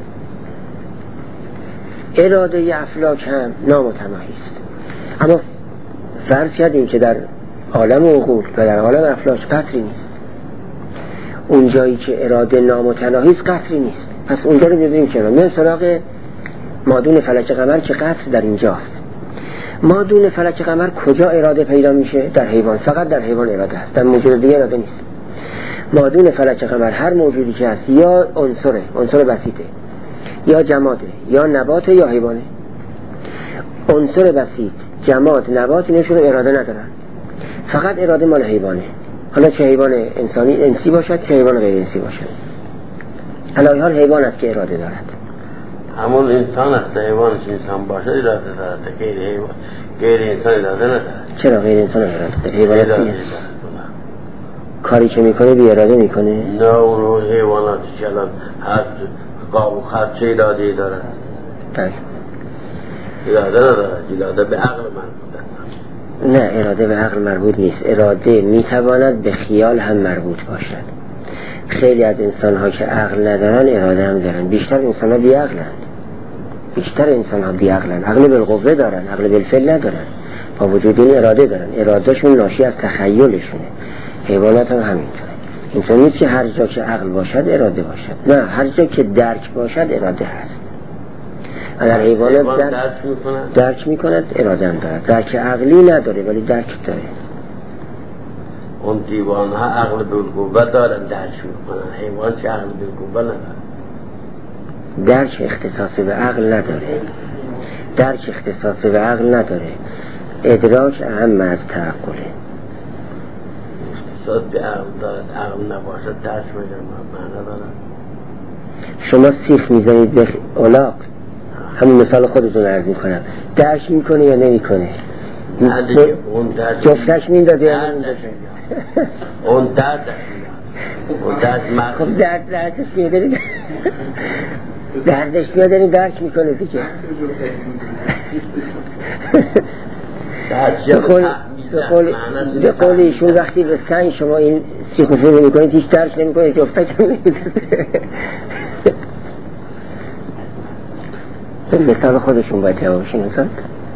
اراده افلاک هم نامتناهی است. اما فرض کردیم که در عالم عقول و در عالم افلاک قطری نیست. اون جایی که اراده نامتناهی است قطری نیست. پس اونجا رو بذاریم کنار. میایم سراغ مادون فلک قمر که قطر در اینجاست. مادون فلک قمر کجا اراده پیدا میشه؟ در حیوان. فقط در حیوان اراده هست، در موجود دیگه اراده نیست. مادون فلک قمر هر موجودی که هست یا عنصره، عنصر بسیطه، یا جماده، یا نبات، یا حیوانه. عنصر بسیط، جماد، نبات اینشون اراده ندارن، فقط اراده مال حیوانه. حالا چه حیوان انسانی انسی باشد چه حیوان غیر انسی باشد، علاوه حال حیوان است که اراده دارد. همون انسان است، حیوانش انسان باشه اراده دارد، غیر حیوان غیر انسان اراده ندارد. چرا غیر انسان اراده دارد؟ حیوانات نیست. کاری که میکنه بی اراده میکنه. نه اون حیواناتی که الان هست قاب و خط چه اراده دارد؟ بله. اراده ندارد، اراده به عقل مربوط است. نه اراده به عقل مربوط نیست. اراده میتواند به خیال هم مربوط باشد. خیلی از انسان ها که عقل ندارن اراده هم دارن. بیشتر انسان ها بی عقلند. بیشتر انسان ها بی عقلند. عقل بالقوه دارن، عقل بالفعل ندارن. با وجود این اراده دارن. ارادهشون ناشی از تخیلشونه. حیوانات هم همینطوره. اینطور نیست که هر جا که عقل باشد اراده باشد. نه، هر جا که درک باشد اراده هست. اگر حیوانات درک, درک میکند درک میکند اراده هم دارد. درک عقلی نداره ولی درک داره. اون دیوان ها عقل بالقوه دارن، درک میکنن. حیوان چه عقل بالقوه نداره. درک اختصاص به عقل نداره. درک اختصاص به عقل نداره. ادراک اهم از تعقله. اختصاص به عقل دارد، عقل نباشد درک میگه معنا داره. شما سیخ میزنید به الاغ، همین مثال خودتون عرض میکنم، درک میکنه یا نمیکنه؟ جفتش میندازه یا نمیندازه؟ اون درد اون درد خب درد دردش میدارید دردش میدارید درک میکنه دیگه. به قول ایشون وقتی به سنگ شما این سیخوفه نمیکنید هیچ درک نمیکنید، جفتش هم نمیدازه. مثال خودشون باید جوابشون نزد.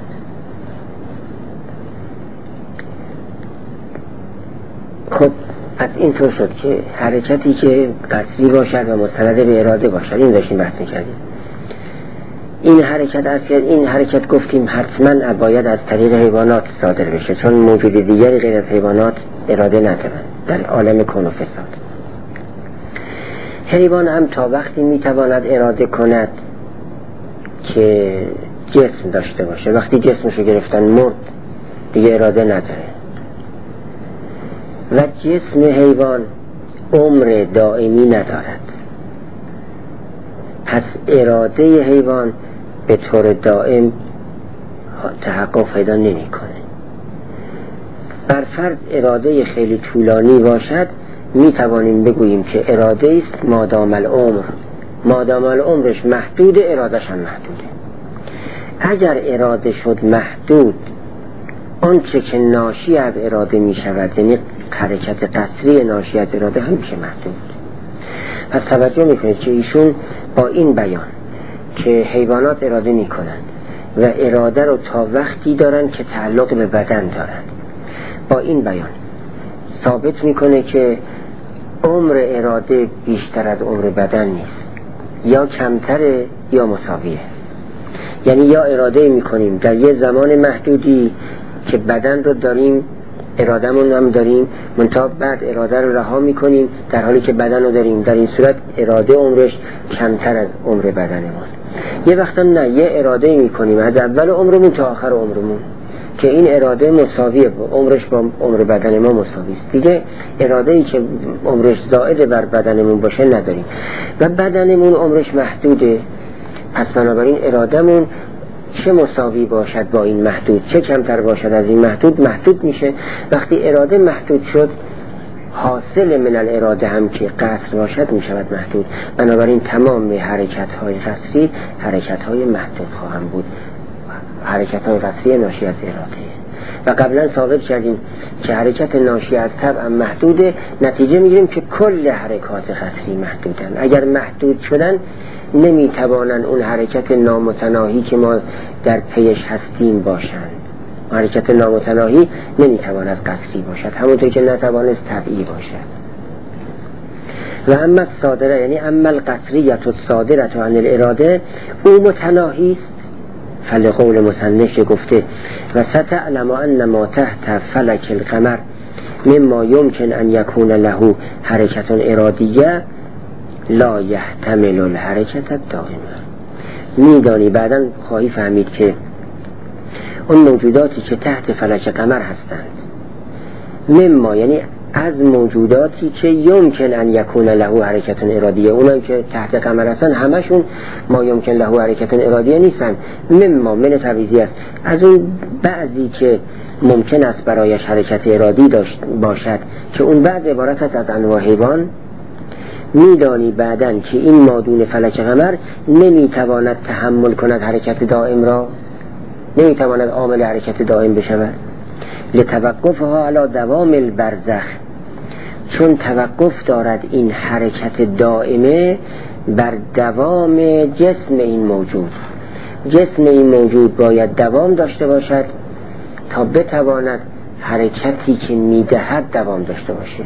خب از این طور شد که حرکتی که قصری باشد و مستند به اراده باشد، این داشتیم بحث می‌کردیم. این حرکت اصلا این حرکت گفتیم حتما باید از طریق حیوانات صادر بشه، چون موجود دیگری غیر از حیوانات اراده ندارن در عالم کون و فساد. حیوان هم تا وقتی میتواند اراده کند که جسم داشته باشه، وقتی جسمشو گرفتن مرد دیگه اراده نداره. و جسم حیوان عمر دائمی ندارد، پس اراده حیوان به طور دائم تحقق پیدا نمی کنه. بر فرض اراده خیلی طولانی باشد می توانیم بگوییم که اراده است مادام العمر، مادام العمرش محدود ارادش هم محدوده. اگر اراده شد محدود، آنچه که ناشی از اراده می شود یعنی حرکت قصری ناشی از اراده هم میشه محدود. پس توجه میکنید که ایشون با این بیان که حیوانات اراده میکنند و اراده رو تا وقتی دارن که تعلق به بدن دارن، با این بیان ثابت میکنه که عمر اراده بیشتر از عمر بدن نیست، یا کمتره یا مساویه. یعنی یا اراده میکنیم در یه زمان محدودی که بدن رو داریم، ارادهمون هم داریم، منتها بعد اراده رو رها میکنیم در حالی که بدن رو داریم. در این صورت اراده عمرش کمتر از عمر بدن ماست. یه وقتا نه، یه اراده میکنیم از اول عمرمون تا آخر عمرمون که این اراده مساویه، عمرش با عمر بدن ما مساوی است. دیگه اراده ای که عمرش زائد بر بدنمون باشه نداریم و بدنمون عمرش محدوده. پس بنابراین ارادهمون چه مساوی باشد با این محدود، چه کمتر باشد از این محدود، محدود میشه. وقتی اراده محدود شد، حاصل من الاراده هم که قصر باشد میشود محدود. بنابراین تمام حرکت های قصری حرکت های محدود خواهم بود، حرکت های قصری ناشی از اراده. و قبلا ثابت کردیم که حرکت ناشی از طبع محدوده، نتیجه میگیریم که کل حرکات قصری محدودن. اگر محدود شدن نمیتوانند اون حرکت نامتناهی که ما در پیش هستیم باشند. حرکت نامتناهی نمیتواند قصری باشد، همونطور که نتوانست طبعی باشد. و اما الصادره، یعنی اما القصریت الصادره عن الاراده، او متناهی است. فلقول مصنف گفته و ستعلم ان ما تحت فلک القمر مما يمكن ان يكون له حرکت ارادیه لا يحتمل الحرکت الدائمه. میدانی بعداً خواهی فهمید که اون موجوداتی که تحت فلک قمر هستند، مما یعنی از موجوداتی که یمکن ان یکون له حرکت ارادیه، اونم که تحت قمر هستن همشون ما یمکن له حرکت ارادیه نیستن. مما من تبعیضی است، از اون بعضی که ممکن است برایش حرکت ارادی داشت باشد که اون بعض عبارت است از انواع حیوان. میدانی بعدن که این مادون فلک قمر نمیتواند تحمل کند حرکت دائم را، نمیتواند عامل حرکت دائم بشود. لتوقفها علی دوام البرزخ، چون توقف دارد این حرکت دائمه بر دوام جسم این موجود. جسم این موجود باید دوام داشته باشد تا بتواند حرکتی که میدهد دوام داشته باشه.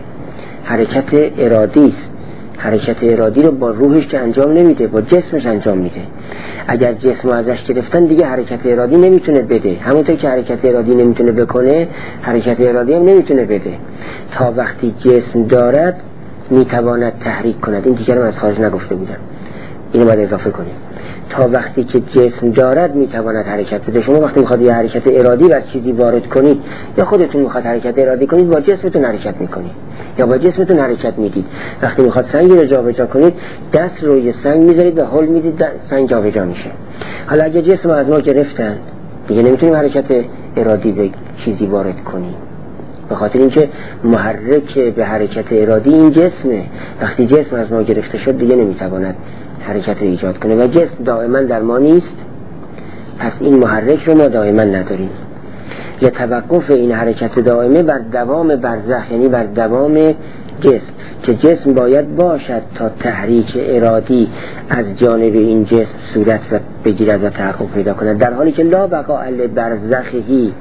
حرکت ارادی است، حرکت ارادی رو با روحش که انجام نمیده، با جسمش انجام میده. اگر جسم رو ازش گرفتن دیگه حرکت ارادی نمیتونه بده، همونطور که حرکت ارادی نمیتونه بکنه حرکت ارادی هم نمیتونه بده. تا وقتی جسم دارد میتواند تحریک کند. این دیگه رو از خارج نگفته بودم، اینو باید اضافه کنیم. تا وقتی که جسم دارد میتواند حرکت بده. شما وقتی میخواد یه حرکت ارادی بر چیزی وارد کنید یا خودتون میخواد حرکت ارادی کنید، با جسمتون حرکت میکنید یا با جسمتون حرکت میدید. وقتی میخواد سنگ رو جابجا کنید، دست روی سنگ میذارید و هل میدید، سنگ جابجا میشه. حالا اگه جسم از ما گرفتن دیگه نمیتونیم حرکت ارادی به چیزی وارد کنیم، به خاطر اینکه محرک به حرکت ارادی این جسمه. وقتی جسم از ما گرفته شد دیگه نمیتواند حرکت رو ایجاد کنه و جسم دائما در ما نیست، پس این محرک رو ما دائما نداریم. لتوقف این حرکت دائمه بر دوام برزخ، یعنی بر دوام جسم، که جسم باید باشد تا تحریک ارادی از جانب این جسم صورت و بگیرد و تحقق پیدا کند، در حالی که لا بقاء لبرزخی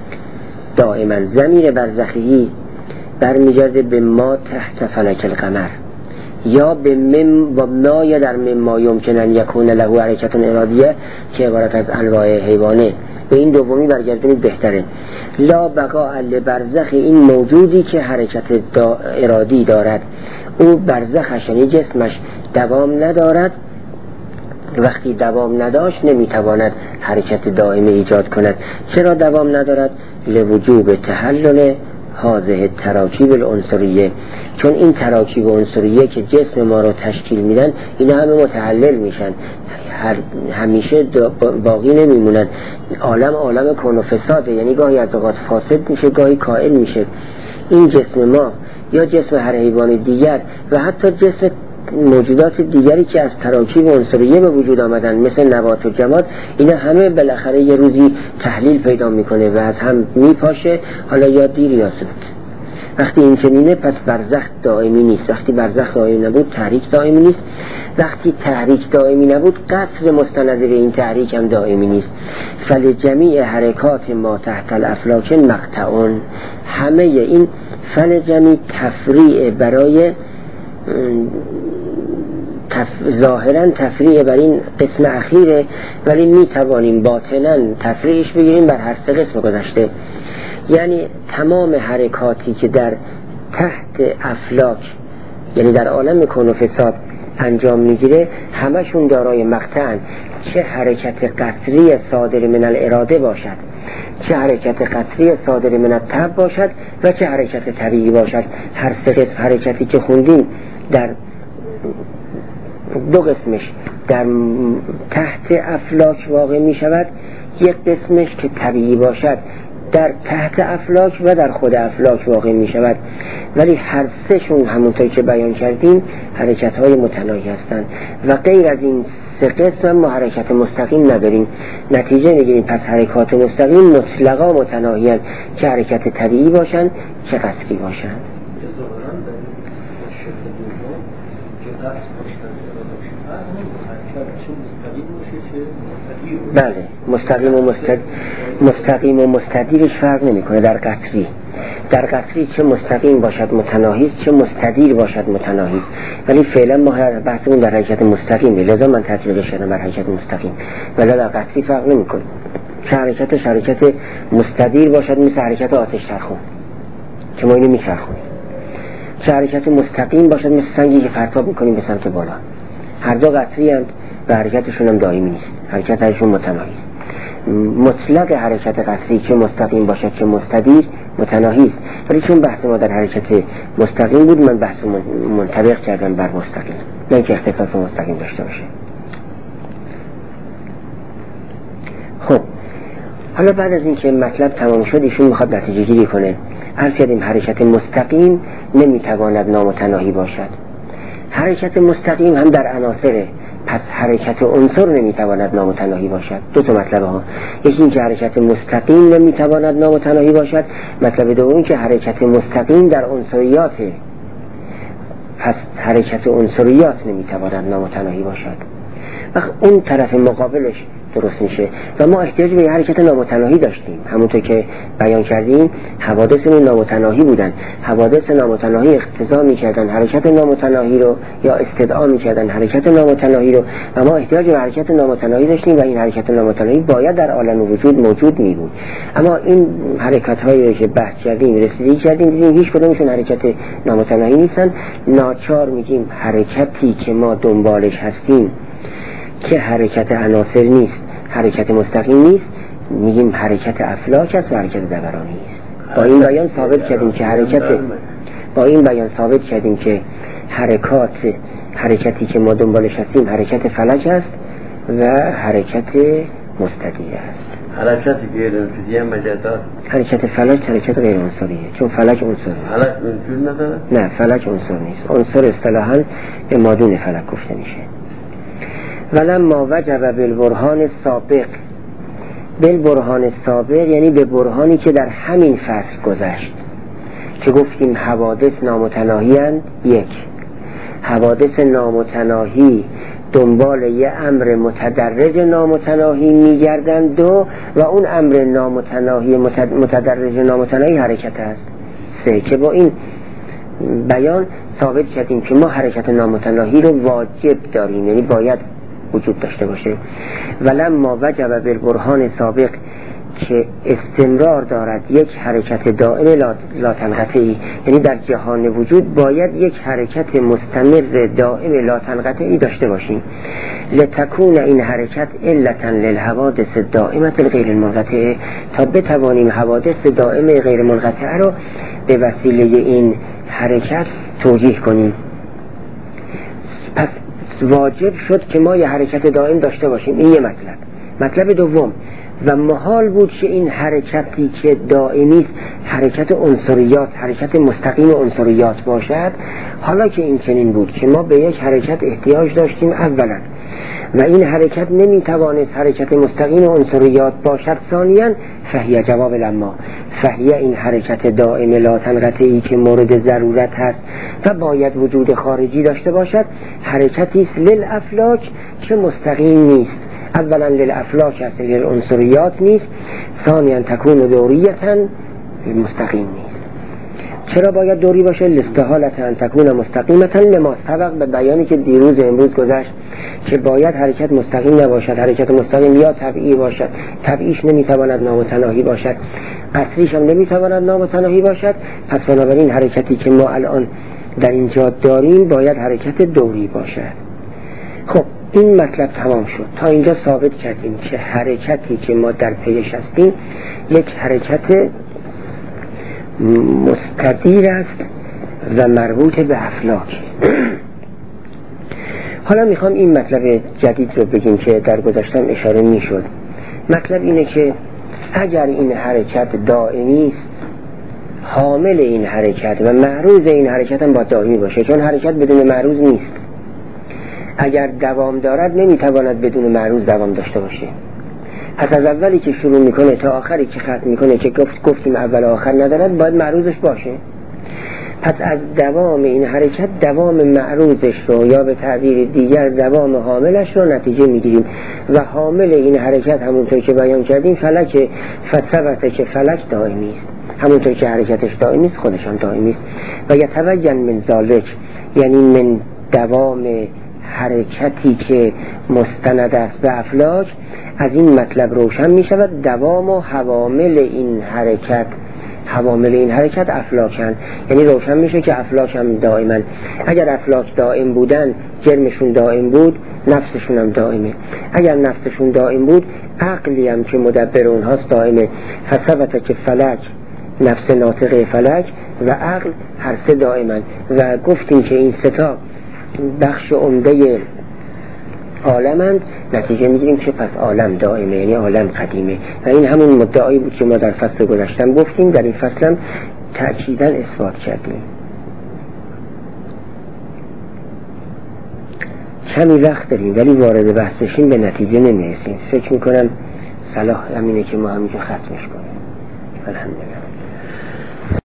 دائما. ضمیر برزخی برمیگرده به ما تحت فلک القمر یا به مم و ما یا در مما یمکن ان یکون له حرکت ارادیه که عبارت از انواع حیوانه. به این دومی برگردونید بهتره. لا بقاء لبرزخ، این موجودی که حرکت دا ارادی دارد، او برزخش یعنی جسمش دوام ندارد. وقتی دوام نداشت نمیتواند حرکت دائمه ایجاد کند. چرا دوام ندارد؟ لوجوب تحلل هذه تراکیب العنصریه، چون این تراکیب عنصریه که جسم ما رو تشکیل میدن اینا همه متحلل میشن، هر همیشه باقی نمیمونن. عالم عالم کون و فساده، یعنی گاهی از اوقات فاسد میشه گاهی کائل میشه. این جسم ما یا جسم هر حیوان دیگر و حتی جسم موجودات دیگری که از تراکیب عنصریه به وجود آمدن مثل نبات و جماد، اینا همه بالاخره یه روزی تحلیل پیدا میکنه و از هم میپاشه، حالا یا دیر یا زود. وقتی این چنینه پس برزخ دائمی نیست. وقتی برزخ دائمی نبود تحریک دائمی نیست. وقتی تحریک دائمی نبود قصر مستند به این تحریک هم دائمی نیست. فلجمیع حرکات ما تحت الافلاک مقطعون، همه این فلجمی تفریع برای تف... ظاهرا تفریع بر این قسم اخیره، ولی می توانیم باطنا تفریعش بگیریم بر هر سه قسم گذشته. یعنی تمام حرکاتی که در تحت افلاک، یعنی در عالم کون و فساد انجام میگیره، همشون دارای مقطعن، چه حرکت قطری صادر من الاراده باشد، چه حرکت قطری صادر من الطبع باشد و چه حرکت طبیعی باشد. هر سه قسم حرکتی که خوندیم در دو قسمش در تحت افلاک واقع می شود، یک قسمش که طبیعی باشد در تحت افلاک و در خود افلاک واقع می شود، ولی هر سه شون همونطور که بیان کردیم حرکت های متناهی هستند و غیر از این سه قسم ما حرکت مستقیم نداریم. نتیجه میگیریم پس حرکات مستقیم مطلقا متناهی هستند، چه حرکت طبیعی باشند چه قصری باشند. بله، مستقیم و مستد... مستقیم و مستدیرش فرق نمیکنه. در قطری در قطری چه مستقیم باشد متناهی است، چه مستدیر باشد متناهی است، ولی فعلا ما بحثمون در حرکت مستقیم، لذا من تطبیقش کردم بر حرکت مستقیم، ولی در قطری فرق نمیکنه. چه حرکتش حرکت مستدیر باشد مثل حرکت آتش چرخون که ما اینو میچرخونیم، چه حرکت مستقیم باشد مثل سنگی که پرتاب میکنیم به سمت بالا. هر دو قطری اند و حرکتشون هم دائمی نیست، حرکتشون متناهی است. مطلق حرکت قطری چه مستقیم باشد چه مستدیر متناهی است، ولی چون بحث ما در حرکت مستقیم بود من بحث منطبق کردم بر مستقیم، نه که اختصاص مستقیم داشته باشه. خب حالا بعد از این که مطلب تمام شد ایشون میخواد نتیجه گیری کنه. عرض کردیم حرکت مستقیم نمیتواند نامتناهی باشد. حرکت مستقیم هم در عناصره، پس حرکت عنصر نمیتواند نامتناهی باشد. دو تا مطلب ها، یکی این که حرکت مستقیم نمیتواند نامتناهی باشد، مطلب دوم که حرکت مستقیم در عنصریات، پس حرکت عنصریات نمیتواند نامتناهی باشد. وقت اون طرف مقابلش درست میشه و ما احتیاج به حرکت نامتناهی داشتیم. همونطور که بیان کردیم حوادثمون نامتناهی بودن، حوادث نامتناهی اقتضا میکردن حرکت نامتناهی رو یا استدعا میکردن حرکت نامتناهی رو و ما احتیاج به حرکت نامتناهی داشتیم و این حرکت نامتناهی باید در عالم وجود موجود میبود. اما این حرکت هایی که بحث کردیم رسیدگی کردیم دیدیم هیچ کدومشون حرکت نامتناهی نیستن. ناچار میگیم حرکتی که ما دنبالش هستیم که حرکت عناصر نیست، حرکت مستقیم نیست، میگیم حرکت افلاک است و حرکت دورانی است. با این بیان ثابت کردیم که حرکت با این بیان ثابت کردیم که حرکات حرکتی که ما دنبالش هستیم حرکت فلک است و حرکت مستدیر است. حرکت غیر عنصری هم مجازات. حرکت فلک حرکت غیر عنصریه، چون فلک عنصر فلک عنصر نداره؟ نه، فلک عنصر نیست. عنصر اصطلاحاً به مادون فلک گفته میشه. ولما وجب بالبرهان السابق، بالبرهان السابق یعنی به برهانی که در همین فصل گذشت که گفتیم حوادث نامتناهی اند. یک، حوادث نامتناهی دنبال یه امر متدرج نامتناهی میگردند. دو، و اون امر نامتناهی متدرج نامتناهی حرکت است. سه، که با این بیان ثابت کردیم که ما حرکت نامتناهی رو واجب داریم، یعنی باید وجود داشته باشه. ولما وجب بالبرهان سابق که استمرار دارد یک حرکت دائم لا تنقطعی، یعنی در جهان وجود باید یک حرکت مستمر دائم لا تنقطعی داشته باشیم. لتکون این حرکت علتا للحوادث دائمه غیر المنقطعه، تا بتوانیم حوادث دائم غیر منقطعه رو به وسیله این حرکت توجیه کنیم. پس واجب شد که ما یه حرکت دائم داشته باشیم. این یه مطلب. مطلب دوم، و محال بود که این حرکتی که دائمی است حرکت عنصریات، حرکت مستقیم عنصریات باشد. حالا که این چنین بود که ما به یک حرکت احتیاج داشتیم اولا و این حرکت نمیتوانست حرکت مستقیم عنصریات باشد. ثانیاً فهیه جواب لما، فهیه این حرکت دائم لا تنقطعی که مورد ضرورت هست و باید وجود خارجی داشته باشد، حرکتی است للافلاک که مستقیم نیست. اولا للافلاک است، للعنصریات نیست. ثانیاً تکون دوریتاً مستقیم نیست. چرا باید دوری باشه؟ لاستحالة تکون مستقیمتا لما سبق، به بیانی که دیروز امروز گذشت که باید حرکت مستقیم نباشد، حرکت مستقیم یا طبیعی باشد، طبیعیش نمیتواند نامتناهی باشد، اصلیش هم نمیتواند نامتناهی باشد. پس بنابراین حرکتی که ما الان در اینجا داریم باید حرکت دوری باشد. خب این مطلب تمام شد. تا اینجا ثابت کردیم که حرکتی که ما در پیش هستیم یک حرکت مستدیر است و مربوط به افلاک. حالا میخوام این مطلب جدید رو بگیم که در گذشتم اشاره میشد. مطلب اینه که اگر این حرکت دائمی است، حامل این حرکت و معروض این حرکت هم باید دائمی باشه، چون حرکت بدون معروض نیست. اگر دوام دارد نمیتواند بدون معروض دوام داشته باشه. پس از اولی که شروع میکنه تا آخری که ختم میکنه که گفت گفتیم اول آخر ندارد، باید معروضش باشه. پس از دوام این حرکت دوام معروضش رو یا به تعبیر دیگر دوام حاملش رو نتیجه میگیریم و حامل این حرکت همونطور که بیان کردیم فلک، فثبت که فلک دائمی است. همونطور که حرکتش دائمی است خودش هم دائمی است. و یتبین من ذالک، یعنی من دوام حرکتی که مستند است به افلاک، از این مطلب روشن می شود دوام و حوامل این حرکت، حوامل این حرکت افلاکن، یعنی روشن میشه که افلاک هم دائما. اگر افلاک دائم بودن جرمشون دائم بود، نفسشون هم دائمه. اگر نفسشون دائم بود، عقلی هم که مدبر اونهاست دائمه. فثبت که فلک، نفس ناطقه فلک و عقل هر سه دائما. و گفتیم که این سه تا بخش عمده عالمند، نتیجه میگیریم که پس عالم دائمه، یعنی عالم قدیمه. و این همون مدعایی بود که ما در فصل گذشتم گفتیم، در این فصل هم تأکیداً اثبات کردیم. کمی وقت داریم ولی وارد بحث بشیم به نتیجه نمیرسیم. فکر میکنم صلاح همینه که ما همینجا ختمش کنیم. الحمدلله.